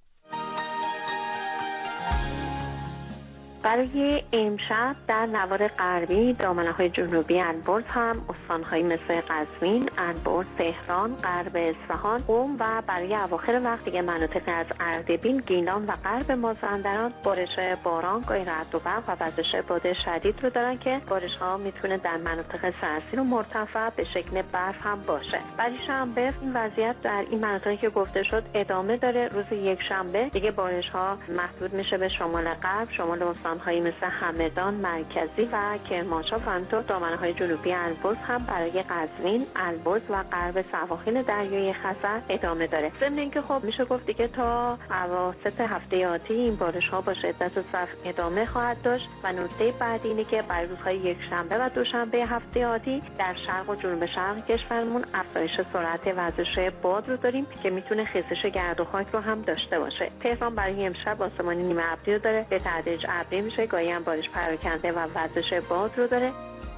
برای امشب در نوار غربی، دامنه‌های جنوبی البرز هم استان‌هایی مثل قزوین، البرز، تهران، غرب اصفهان، قم و برای اواخر وقت دیگه مناطق از اردبیل، گیلان و غرب مازندران بارش باران، گاهی رعد و برق و وزش باد شدید رو دارن که بارش‌ها میتونه در مناطق سراسیر و مرتفع به شکل برف هم باشه. برای شنبه این وضعیت در این مناطقی که گفته شد ادامه داره. روز یک شنبه دیگه بارش‌ها محدود میشه به شمال غرب، شمال استان‌هایی مثل همدان، مرکزی و کرمانشاه و همینطور دامنه‌های جنوبی البرز هم برای قزوین، البرز و غرب سواحل دریای خزر ادامه داره. ضمن اینکه خب میشه گفت دیگه تا اواسط هفته آتی این بارش‌ها با شدت و سرعت ادامه خواهد داشت و نکته بعدی اینه که برای روزهای یکشنبه و دوشنبه هفته آتی در شرق و جنوب شرق کشورمون افزایش سرعت وزش باد رو داریم که میتونه خیزش گرد و خاک رو هم داشته باشه. تهران برای امشب آسمانی نیمه ابری رو داره، به تدریج ابری میشه، گاهی هم بارش پراکنده و وزش باد رو داره.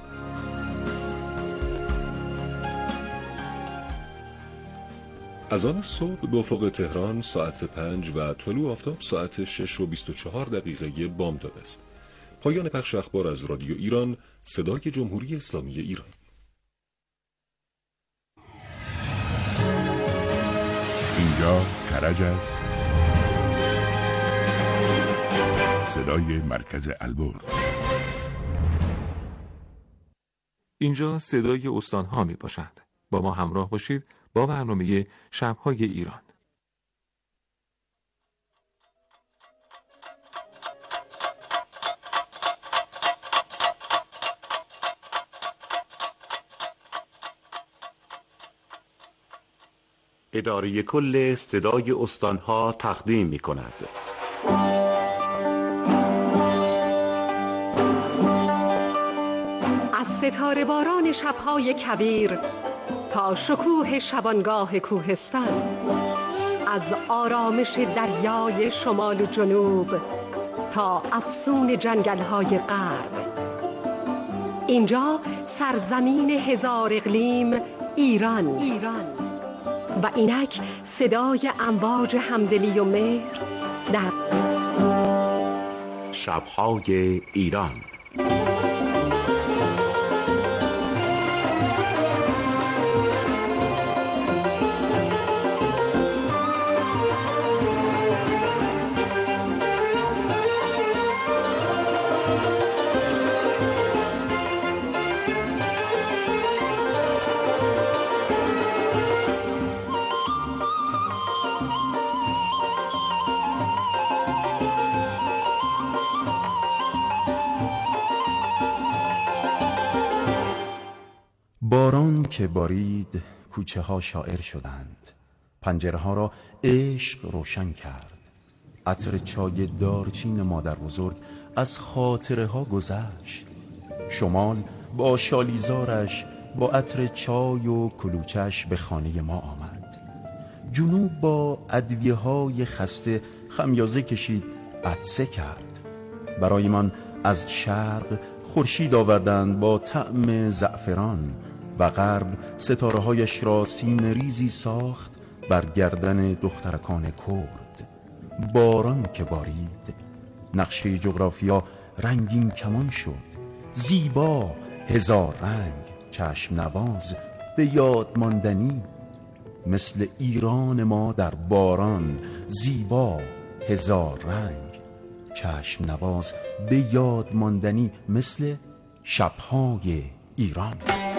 از آن صبح به افق تهران ساعت پنج و طلوع آفتاب ساعت شش و بیست و چهار دقیقه بامداد است. پایان پخش اخبار از رادیو ایران، صدای جمهوری اسلامی ایران. اینجا کرج است، صدای مرکز البرز. اینجا صدای استانها می باشد. با ما همراه باشید با برنامه شب‌های ایران. اداره کل صدای استانها تقدیم می کند. از ستاره باران شب‌های کبیر تا شکوه شبانگاه کوهستان، از آرامش دریای شمال و جنوب تا افسون جنگل‌های غرب، اینجا سرزمین هزار اقلیم ایران ایران و اینک صدای امواج همدلی و مهر در شب‌های ایران. که بارید کوچه ها شاعر شدند، پنجره ها را عشق روشن کرد. عطر چای دارچین مادر بزرگ از خاطره ها گذشت. شمال با شالیزارش با عطر چای و کلوچش به خانه ما آمد. جنوب با ادویه های خسته خمیازه کشید، عطسه کرد. برای من از شرق خورشید آوردند با طعم زعفران و غرب ستاره هایش را سینه ریزی ساخت بر گردن دخترکان کرد. باران که بارید نقشه جغرافیا رنگین کمان شد، زیبا هزار رنگ، چشم نواز به یاد ماندنی. مثل ایران ما در باران، زیبا هزار رنگ، چشم نواز به یاد ماندنی، مثل شبهای ایران.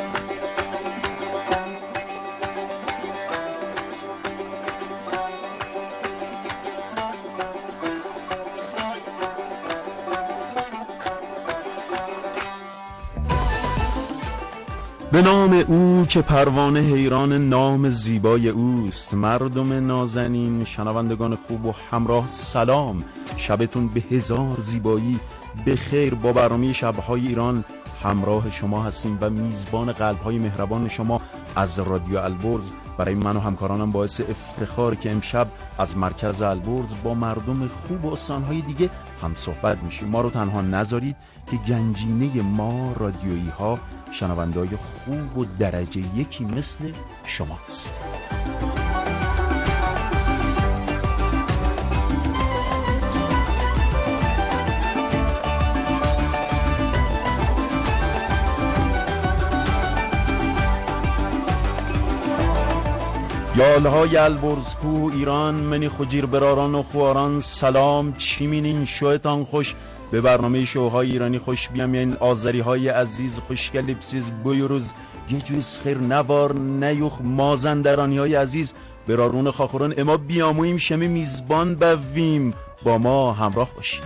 به نام او که پروانه حیران نام زیبای اوست. مردم نازنین، شنوندگان خوب و همراه، سلام. شبتون به هزار زیبایی به خیر. با برنامه شبهای ایران همراه شما هستیم و میزبان قلبهای مهربان شما از رادیو البرز. برای من و همکارانم باعث افتخار که امشب از مرکز البرز با مردم خوب و استانهای دیگه هم صحبت میشیم. ما رو تنها نذارید که گنجینه ما رادیویی ها شنونده‌های خوب و درجه یکی مثل شماست. یالهای البرز کو ایران منی خجیر براران و خواران، سلام چی مینین شویتان خوش. به برنامه شوهای ایرانی خوش بیام. این آذری های عزیز خوشگل بسیز بویروز گجوز خیر نوار نیوخ مازندرانی های عزیز برارون خاخوران اما بیامویم شمی میزبان بویم. با ما همراه باشید.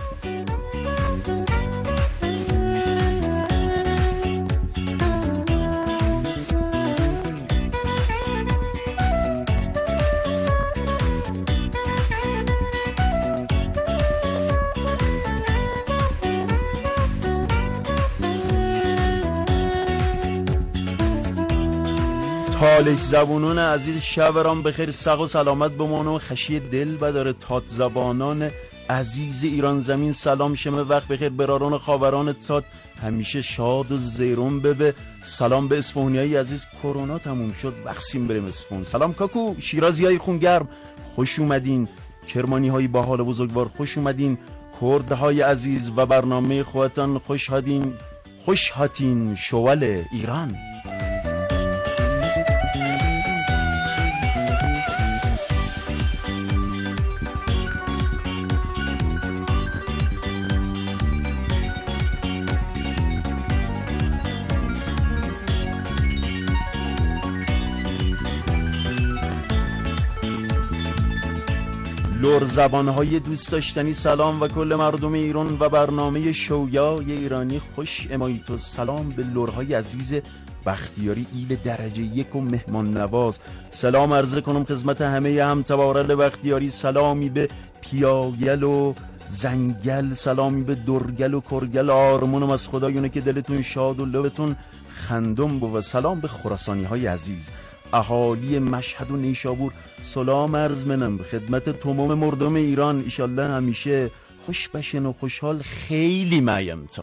حالش زبونون عزیز شبران بخیر، سق و سلامت بمانو، خشی دل بداره تات زبانان عزیز ایران زمین. سلام شمه وقت بخیر براران خاوران تات همیشه شاد و زیرون ببه. سلام به اصفهانی های عزیز، کرونا تموم شد بخسیم بریم اصفهان. سلام کاکو شیرازی های خونگرم خوش اومدین. کرمانی های باحال بزرگوار خوش اومدین. کرد های عزیز و برنامه خودتان خوش هاتین خوش هاتین شوال ایران. لور زبانهای دوست داشتنی سلام و کل مردم ایران و برنامه شویای ایرانی خوش امایتو. سلام به لورهای عزیز بختیاری ایل درجه یک و مهمان نواز. سلام عرض کنم خدمت همه هم تبارل بختیاری. سلامی به پیایل و زنگل، سلامی به درگل و کرگل. آرمونم از خدایونه که دلتون شاد و لبتون خندم بود. سلام به خراسانی های عزیز، اهالی مشهد و نیشابور. سلام عرض منم خدمت تمام مردم ایران. ایشالله همیشه خوش بشن و خوشحال خیلی میم تا.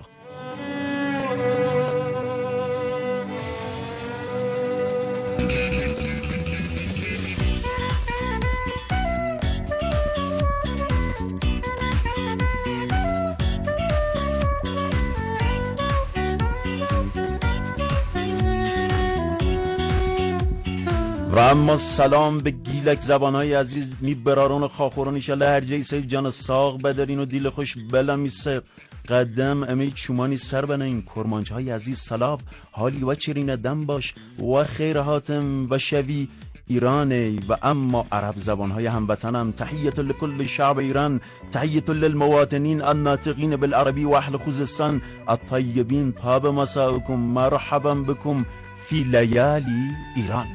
و اما سلام به گیلک زبانهای عزیز می برارون خاخوران. ایشالله هر جایی سید جان ساق بدارین و دیل خوش بلا می سر قدم امی چومانی سر بنا این کرمانچ های عزیز. سلام حالی و چرین دم باش و خیر حاتم و شوی ایرانی. و اما عرب زبانهای هموطنم تحیت لکل شعب ایران، تحیت للمواطنین الناطقین بالعربی و اهل خوزستان الطیبین. طاب مساءکم، مرحبا بكم فی لیالی ایران.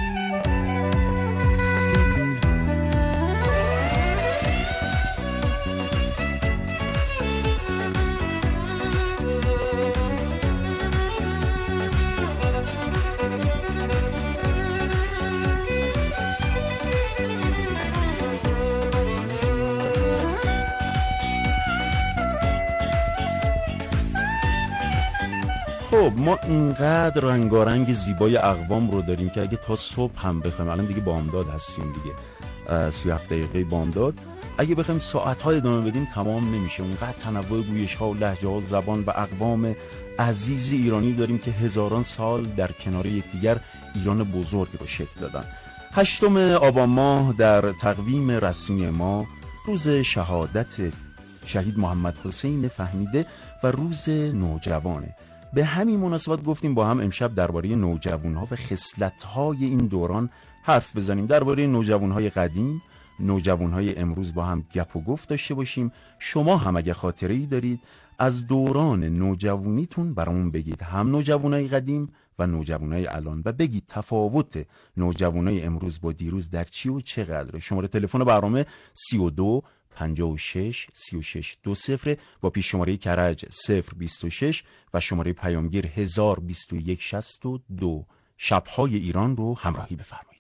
خب ما اینقدر رنگارنگ زیبای اقوام رو داریم که اگه تا صبح هم بخوایم، الان دیگه بامداد هستیم دیگه، سی و هفت دقیقه بامداد، اگه بخوایم ساعت‌های ادامه بدیم تمام نمیشه. اونقدر تنوع گویش‌ها و لهجه‌ها، زبان و اقوام عزیز ایرانی داریم که هزاران سال در کنار یکدیگر ایران بزرگ رو شکل دادن. هشتم آبان ماه در تقویم رسمی ما روز شهادت شهید محمد حسین فهمیده و روز نوجوانه. به همین مناسبت گفتیم با هم امشب درباره نوجوان‌ها و خصلت‌های این دوران حرف بزنیم، درباره نوجوان‌های قدیم، نوجوان‌های امروز با هم گپ و گفت داشته باشیم. شما هم اگه خاطره‌ای دارید از دوران نوجوانیتون برامون بگید، هم نوجوانای قدیم و نوجوانای الان، و بگید تفاوت نوجوانای امروز با دیروز در چی و چقدره. شماره تلفن برنامه سی و دو پنجاه و شش سی و شش دو صفر با پیش شماره کرج صفر بیست و شش و شماره پیامگیر هزار و بیست و یک شصت و دو. شب‌های ایران رو همراهی بفرمایید.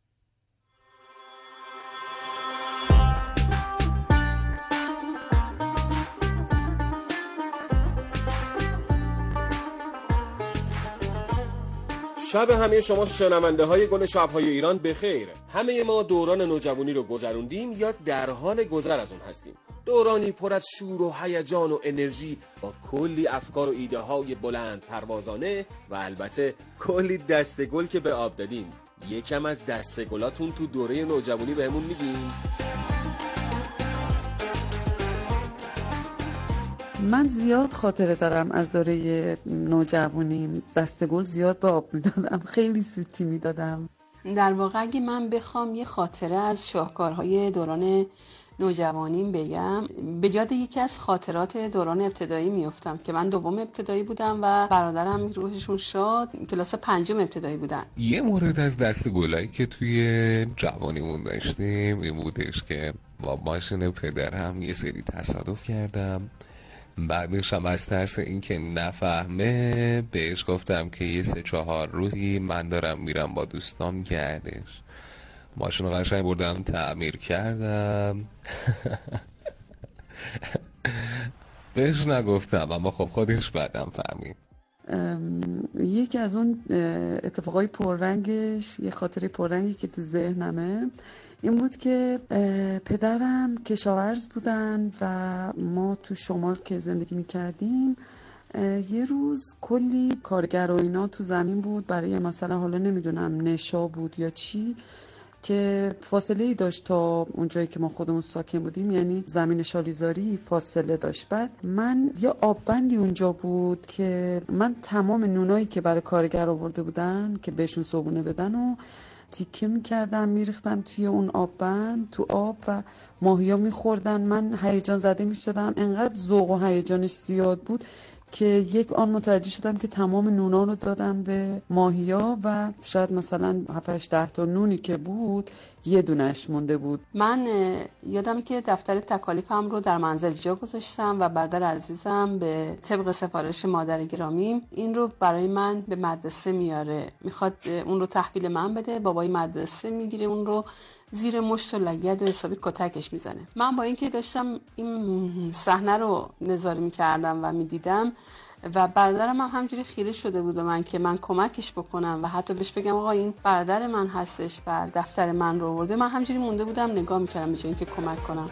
شب همه شما شنونده های گل شب‌های ایران بخیر. همه ما دوران نوجوانی رو گذروندیم یا در حال گذر از اون هستیم. دورانی پر از شور و هیجان و انرژی با کلی افکار و ایده های بلند پروازانه و البته کلی دستگل که به آب دادیم. یکم از دستگلاتون تو دوره نوجوانی بهمون میگین؟ من زیاد خاطره دارم از دوره نوجوانیم. دستگل زیاد به آب میدادم، خیلی سوتی میدادم. در واقع اگه من بخوام یه خاطره از شاهکارهای دوران نوجوانیم بگم، به یاد یکی از خاطرات دوران ابتدایی میافتم که من دوم ابتدایی بودم و برادرم روحشون شاد کلاس پنجم ابتدایی بودن. یه مورد از دستگلایی که توی جوانیمون داشتیم این بودش که با ماشین پدرم یه سری تصادف کردم. بعدش هم از ترس این که نفهمه بهش گفتم که یه سه چهار روزی من دارم میرم با دوستام گردش. ماشین رو قشنگ بردم تعمیر کردم. بهش نگفتم اما خب خودش بعدم فهمید. یکی از اون اتفاقای پررنگش، یه خاطره پررنگی که تو ذهنمه این بود که پدرم کشاورز بودن و ما تو شمال که زندگی میکردیم یه روز کلی کارگر و اینا تو زمین بود برای مثلا حالا نمیدونم نشا بود یا چی که فاصله ای داشت تا اونجایی که ما خودمون ساکن بودیم، یعنی زمین شالیزاری فاصله داشت. بعد من یه آببندی اونجا بود که من تمام نونایی که برای کارگر آورده بودن که بهشون صبحونه بدن و تیکه میکردم میریختم توی اون آببند تو آب و ماهیا میخوردن. من هیجان زده میشدم، انقدر ذوق و هیجانش زیاد بود که یک آن متوجه شدم که تمام نونا رو دادم به ماهیا و شاید مثلا هفت هشت ده تا نونی که بود یه دونش مونده بود. من یادمه که دفتر تکالیفم رو در منزل جا گذاشتم و برادر عزیزم به طبق سفارش مادر گرامیم این رو برای من به مدرسه میاره، میخواد اون رو تحویل من بده. بابای مدرسه میگیره اون رو زیر مشت و لگد و حسابی کتکش میزنه. من با اینکه داشتم این صحنه رو نظاره میکردم و میدیدم و برادرم هم همجوری خیره شده بود به من که من کمکش بکنم و حتی بهش بگم آقا این برادر من هستش و دفتر من رو آورده، من همجوری مونده بودم نگاه میکردم به جای اینکه کمک کنم.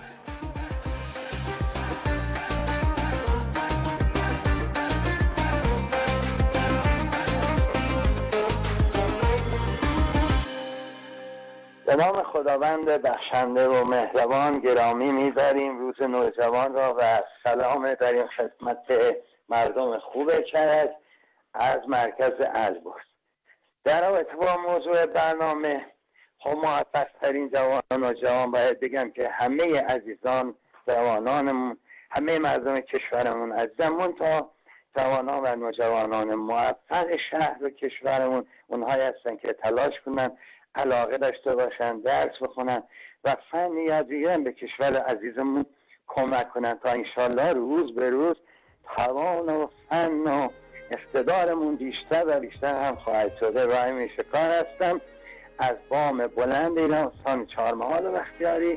به نام خداوند بخشنده و مهربان گرامی می‌بریم روز نوجوان را و سلام در این خدمت مردم خوب کرج از مرکز البرز. در رابطه با موضوع برنامه خب موفق‌ترین جوانان و جوان باید بگم که همه عزیزان جوانانمون، همه مردم کشورمون عزیزمون تا جوانان و نوجوانان موفق شهر و کشورمون اونهایی هستن که تلاش کنن، علاقه داشته باشن، درس بخونن و فن یاد بگیرن، به کشور عزیزمون کمک کنن تا انشالله روز به روز توان و فن و اقتدارمون بیشتر و بیشتر هم خواهد شده. راهیم شکار هستم از بام بلند ایران، استان چهارمحال و بختیاری.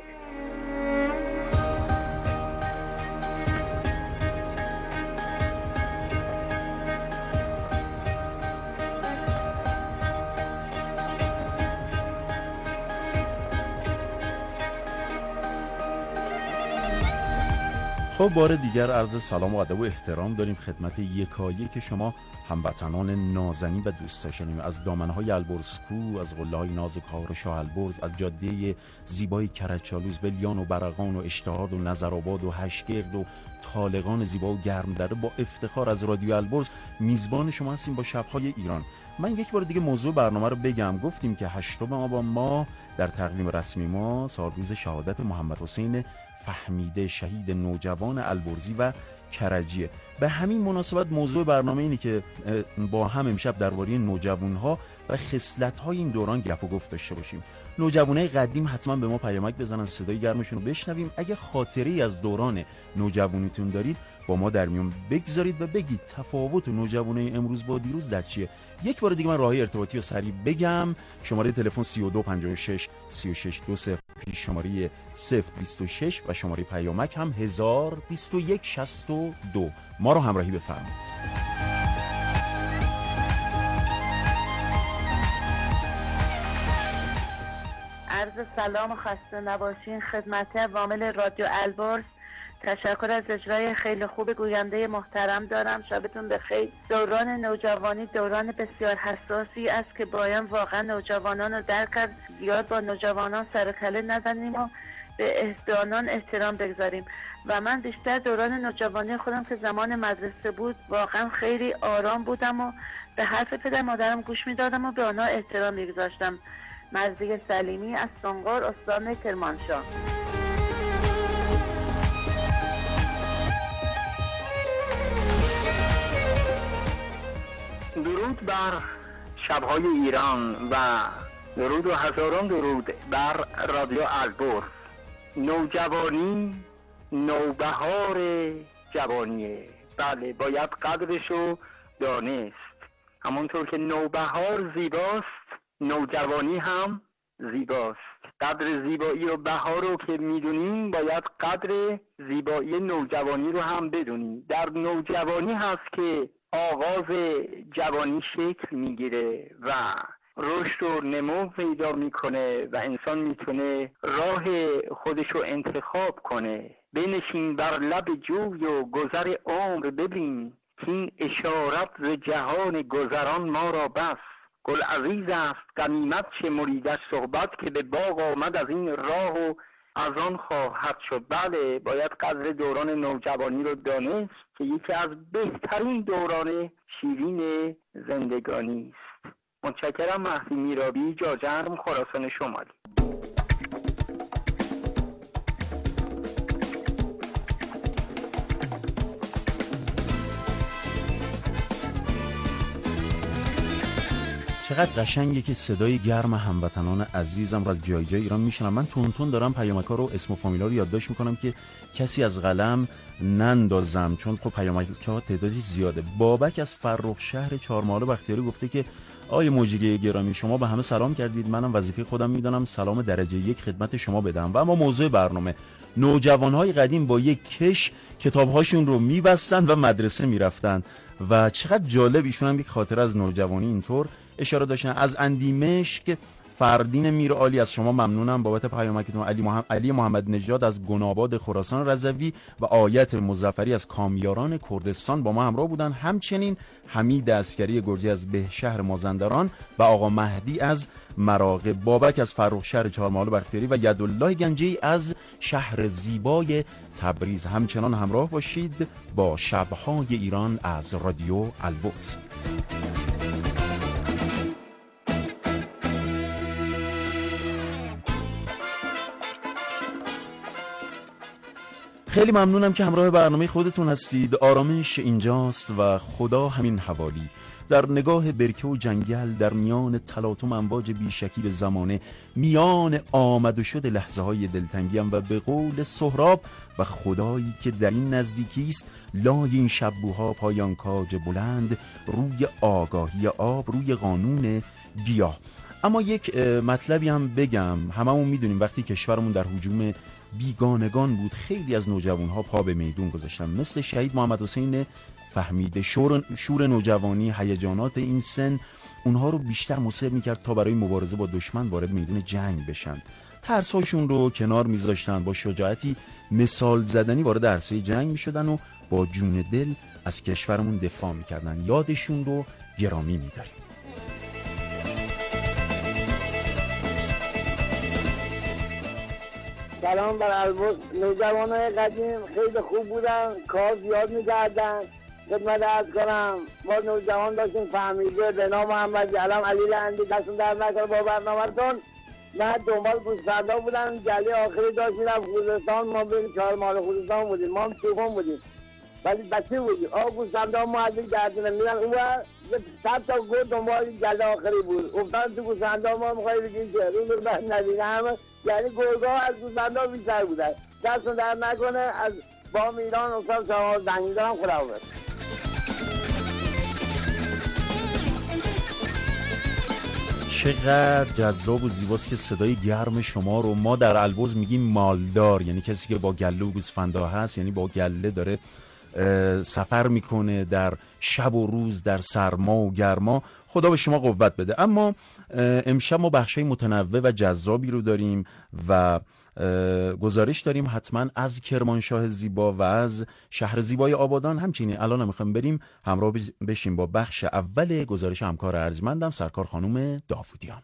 خب بار دیگر عرض سلام و ادب و احترام داریم خدمت یکایک شما هموطنان نازنین و دوست داشتنیم از دامنه‌های البرز کو، از قله‌های ناز کار شاه البرز، از جاده زیبای کرج‌آلوز، ولیان و برقان و اشتهاد و نظرآباد و هشگرد و طالقان زیبا و گرمدره با افتخار از رادیو البرز میزبان شما هستیم با شب‌های ایران. من یک بار دیگه موضوع برنامه رو بگم. گفتیم که هشتم آبان ما در تقویم رسمی ما سالروز شهادت محمد حسین فهمیده، شهید نوجوان البرزی و کرجیه. به همین مناسبت موضوع برنامه اینه که با هم امشب درباره نوجوان‌ها و خصلت‌های این دوران گپ و گفت داشته باشیم. نوجوانای قدیم حتما به ما پیامک بزنن، صدای گرمشون رو بشنویم. اگه خاطره‌ای از دوران نوجوانیتون دارید با ما در میون بگذارید و بگید تفاوت نوجوانای امروز با دیروز در چیه. یک بار دیگه من راهی ارتباطی رو سریع بگم. شماره تلفن سه دو پنج شش سه شش دو صفر، پیش شماره صفر بیست و شش و شماره پیامک هم هزار و بیست و یک شصت و دو. ما رو همراهی بفرمایید. عرض سلام و خسته نباشین خدمت عوامل رادیو البرز. تشکر از اجرای خیلی خوب گوینده محترم دارم. شبتون بخیر. دوران نوجوانی دوران بسیار حساسی است که باید واقعا نوجوانان رو درک کرد. زیاد با نوجوانان سر کله نزنیم و به آنان احترام بگذاریم. و من بیشتر دوران نوجوانی خودم که زمان مدرسه بود واقعا خیلی آرام بودم و به حرف پدر مادرم گوش میدادم و به آنها احترام میگذاشتم. مرضیه سلیمی از سنگار، استان کرمانشاه. درود بر شب‌های ایران و درود و هزاران درود بر رادیو البرز. نوجوانی نوبهار جوانیه. بله، باید قدرشو دانست. همونطور که نوبهار زیباست، نوجوانی هم زیباست. قدر زیبایی و بهار رو که میدونیم باید قدر زیبایی نوجوانی رو هم بدونیم. در نوجوانی هست که آغاز جوانی شکل میگیره و رشد و نمو پیدا میکنه و انسان میتونه راه خودش رو انتخاب کنه. بنشین بر لب جوی و گذر عمر ببین، که این اشارت ز جهان گذران ما را بس. گل عزیز است غنیمت چه مریدش صحبت، که به باغ آمد از این راه و از آن خواهد شد. بله، باید قدر دوران نوجوانی رو دانست که یکی از بهترین دوران شیرین زندگانی است. متشکرم. مهدی میرابی، جاجرم، خراسان شمالی. چقدر قشنگه که صدای گرم هموطنان عزیزم رو از جای جای ایران میشنم. من تون تون دارم پیامک‌ها رو، اسم و فامیلا رو یادداشت میکنم که کسی از قلم نندازم، چون خب پیامک‌ها تعدادی زیاده. بابک از فرخ شهر چهارمحال بختیاری گفته که آقای موجیگه گرامی، شما به همه سلام کردید، منم وظیفه خودم میدونم سلام درجه یک خدمت شما بدم. و اما موضوع برنامه، نوجوانهای قدیم با یک کش کتابهاشون رو میبستن و مدرسه میرفتن و چقدر جالب. ایشون هم یک خاطره از نوجوانی اینطور اشاره داشتن. از اندیمشک فردین میرعالی، از شما ممنونم بابت پیامکتون. علی محمد علی محمد نژاد از گناباد خراسان رضوی و آیت مظفری از کامیاران کردستان با ما همراه بودن. همچنین حمید عسکری گرجی از به شهر مازندران و آقا مهدی از مراغه، بابک از فرخ شهر چهارمحال بختیاری و یدالله گنجی از شهر زیبای تبریز. همچنان همراه باشید با شب‌های ایران از رادیو البرز. خیلی ممنونم که همراه برنامه خودتون هستید. آرامش اینجاست و خدا همین حوالی. در نگاه برکه و جنگل، در میان تلاطم امواج بیشکیل زمانه، میان آمد و شد لحظه های دلتنگیم و به قول سهراب و خدایی که در این نزدیکی است، لای این شبوها پایان کاج بلند، روی آگاهی آب، روی قانون گیاه. اما یک مطلبی هم بگم، هممون میدونیم وقتی کشورمون در هجوم بیگانگان بود خیلی از نوجوانها پا به میدون گذاشتن، مثل شهید محمد حسین فهمیده. شور, شور نوجوانی، هیجانات این سن اونها رو بیشتر مصر میکرد تا برای مبارزه با دشمن وارد میدون جنگ بشن. ترساشون رو کنار میذاشتن، با شجاعتی مثال زدنی وارد عرصه جنگ میشدن و با جون دل از کشورمون دفاع میکردن. یادشون رو گرامی میداریم. سلام بر البرز. نوجوانای قدیم خیلی خوب بودن، کار زیاد میکردن. خدمت عرض کنم ما نوجوان داشتیم فهمیده به نام محمد علم علی لندی، دستون در نکنه با برنامه‌تون. نه دنبال گوسفندا بودن، گله آخری داشت میرفت خوزستان، ما بین چهار ماه خوزستان بودیم، ما هم توفان بودیم ولی بچه بودیم. آقا گوسفندا ما از این گردونه میرن اون ور صد تا گل دنبال گله آخری بود، افتاد تو گوسفندا. ما میخوایی بگیم که روی رو بند ندیگه همه، یعنی گرگا از گوسفندا بیشتر بودن. دستون در نکنه. از بام ایران افتاد شما زنگی دارم. خدا حافظ. چقدر جذاب و زیباست که صدای گرم شما رو ما در البرز میگیم مالدار، یعنی کسی که با گله و گوسفندا هست، یعنی با گله داره سفر میکنه در شب و روز، در سرما و گرما. خدا به شما قوت بده. اما امشب ما بخشای متنوع و جذابی رو داریم و گزارش داریم حتما از کرمانشاه زیبا و از شهر زیبای آبادان. همچنین الان هم میخوایم بریم همراه بشیم با بخش اول گزارش همکار ارجمندم سرکار خانم داوودیان.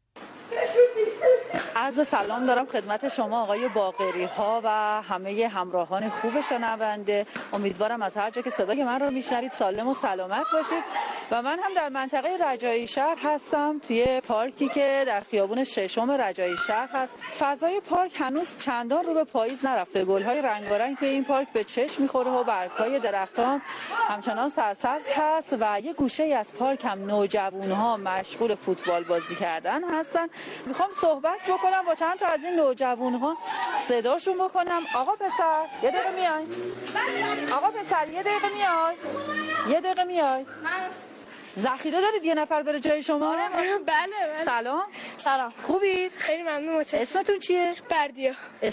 عرض سلام دارم خدمت شما آقای باقری ها و همه همراهان خوب شنونده. امیدوارم از هر جا که صدای من رو میشنوید سالم و سلامت باشید. و من هم در منطقه رجایی شهر هستم، توی پارکی که در خیابون ششم رجایی شهر هست. فضای پارک هنوز چندان رو به پاییز نرفته. گل‌های رنگارنگ توی این پارک به چشم میخوره و برگ‌های درختان همچنان سرسبز هست و یه گوشه‌ای از پارک هم نوجوان‌ها مشغول فوتبال بازی کردن هستن. میخوام صحبت بکنم با چند تا از این نوجوان‌ها، صداشون بکنم. آقا پسر یه دقیقه میای؟ آقا پسر یه دقیقه میای؟ یه دقیقه میای؟ ذخیره دارید یه نفر بره جای شما؟ بله بله. سلام. سلام. خوبید؟ خیلی ممنون. اسمتون چیه؟ بردیا.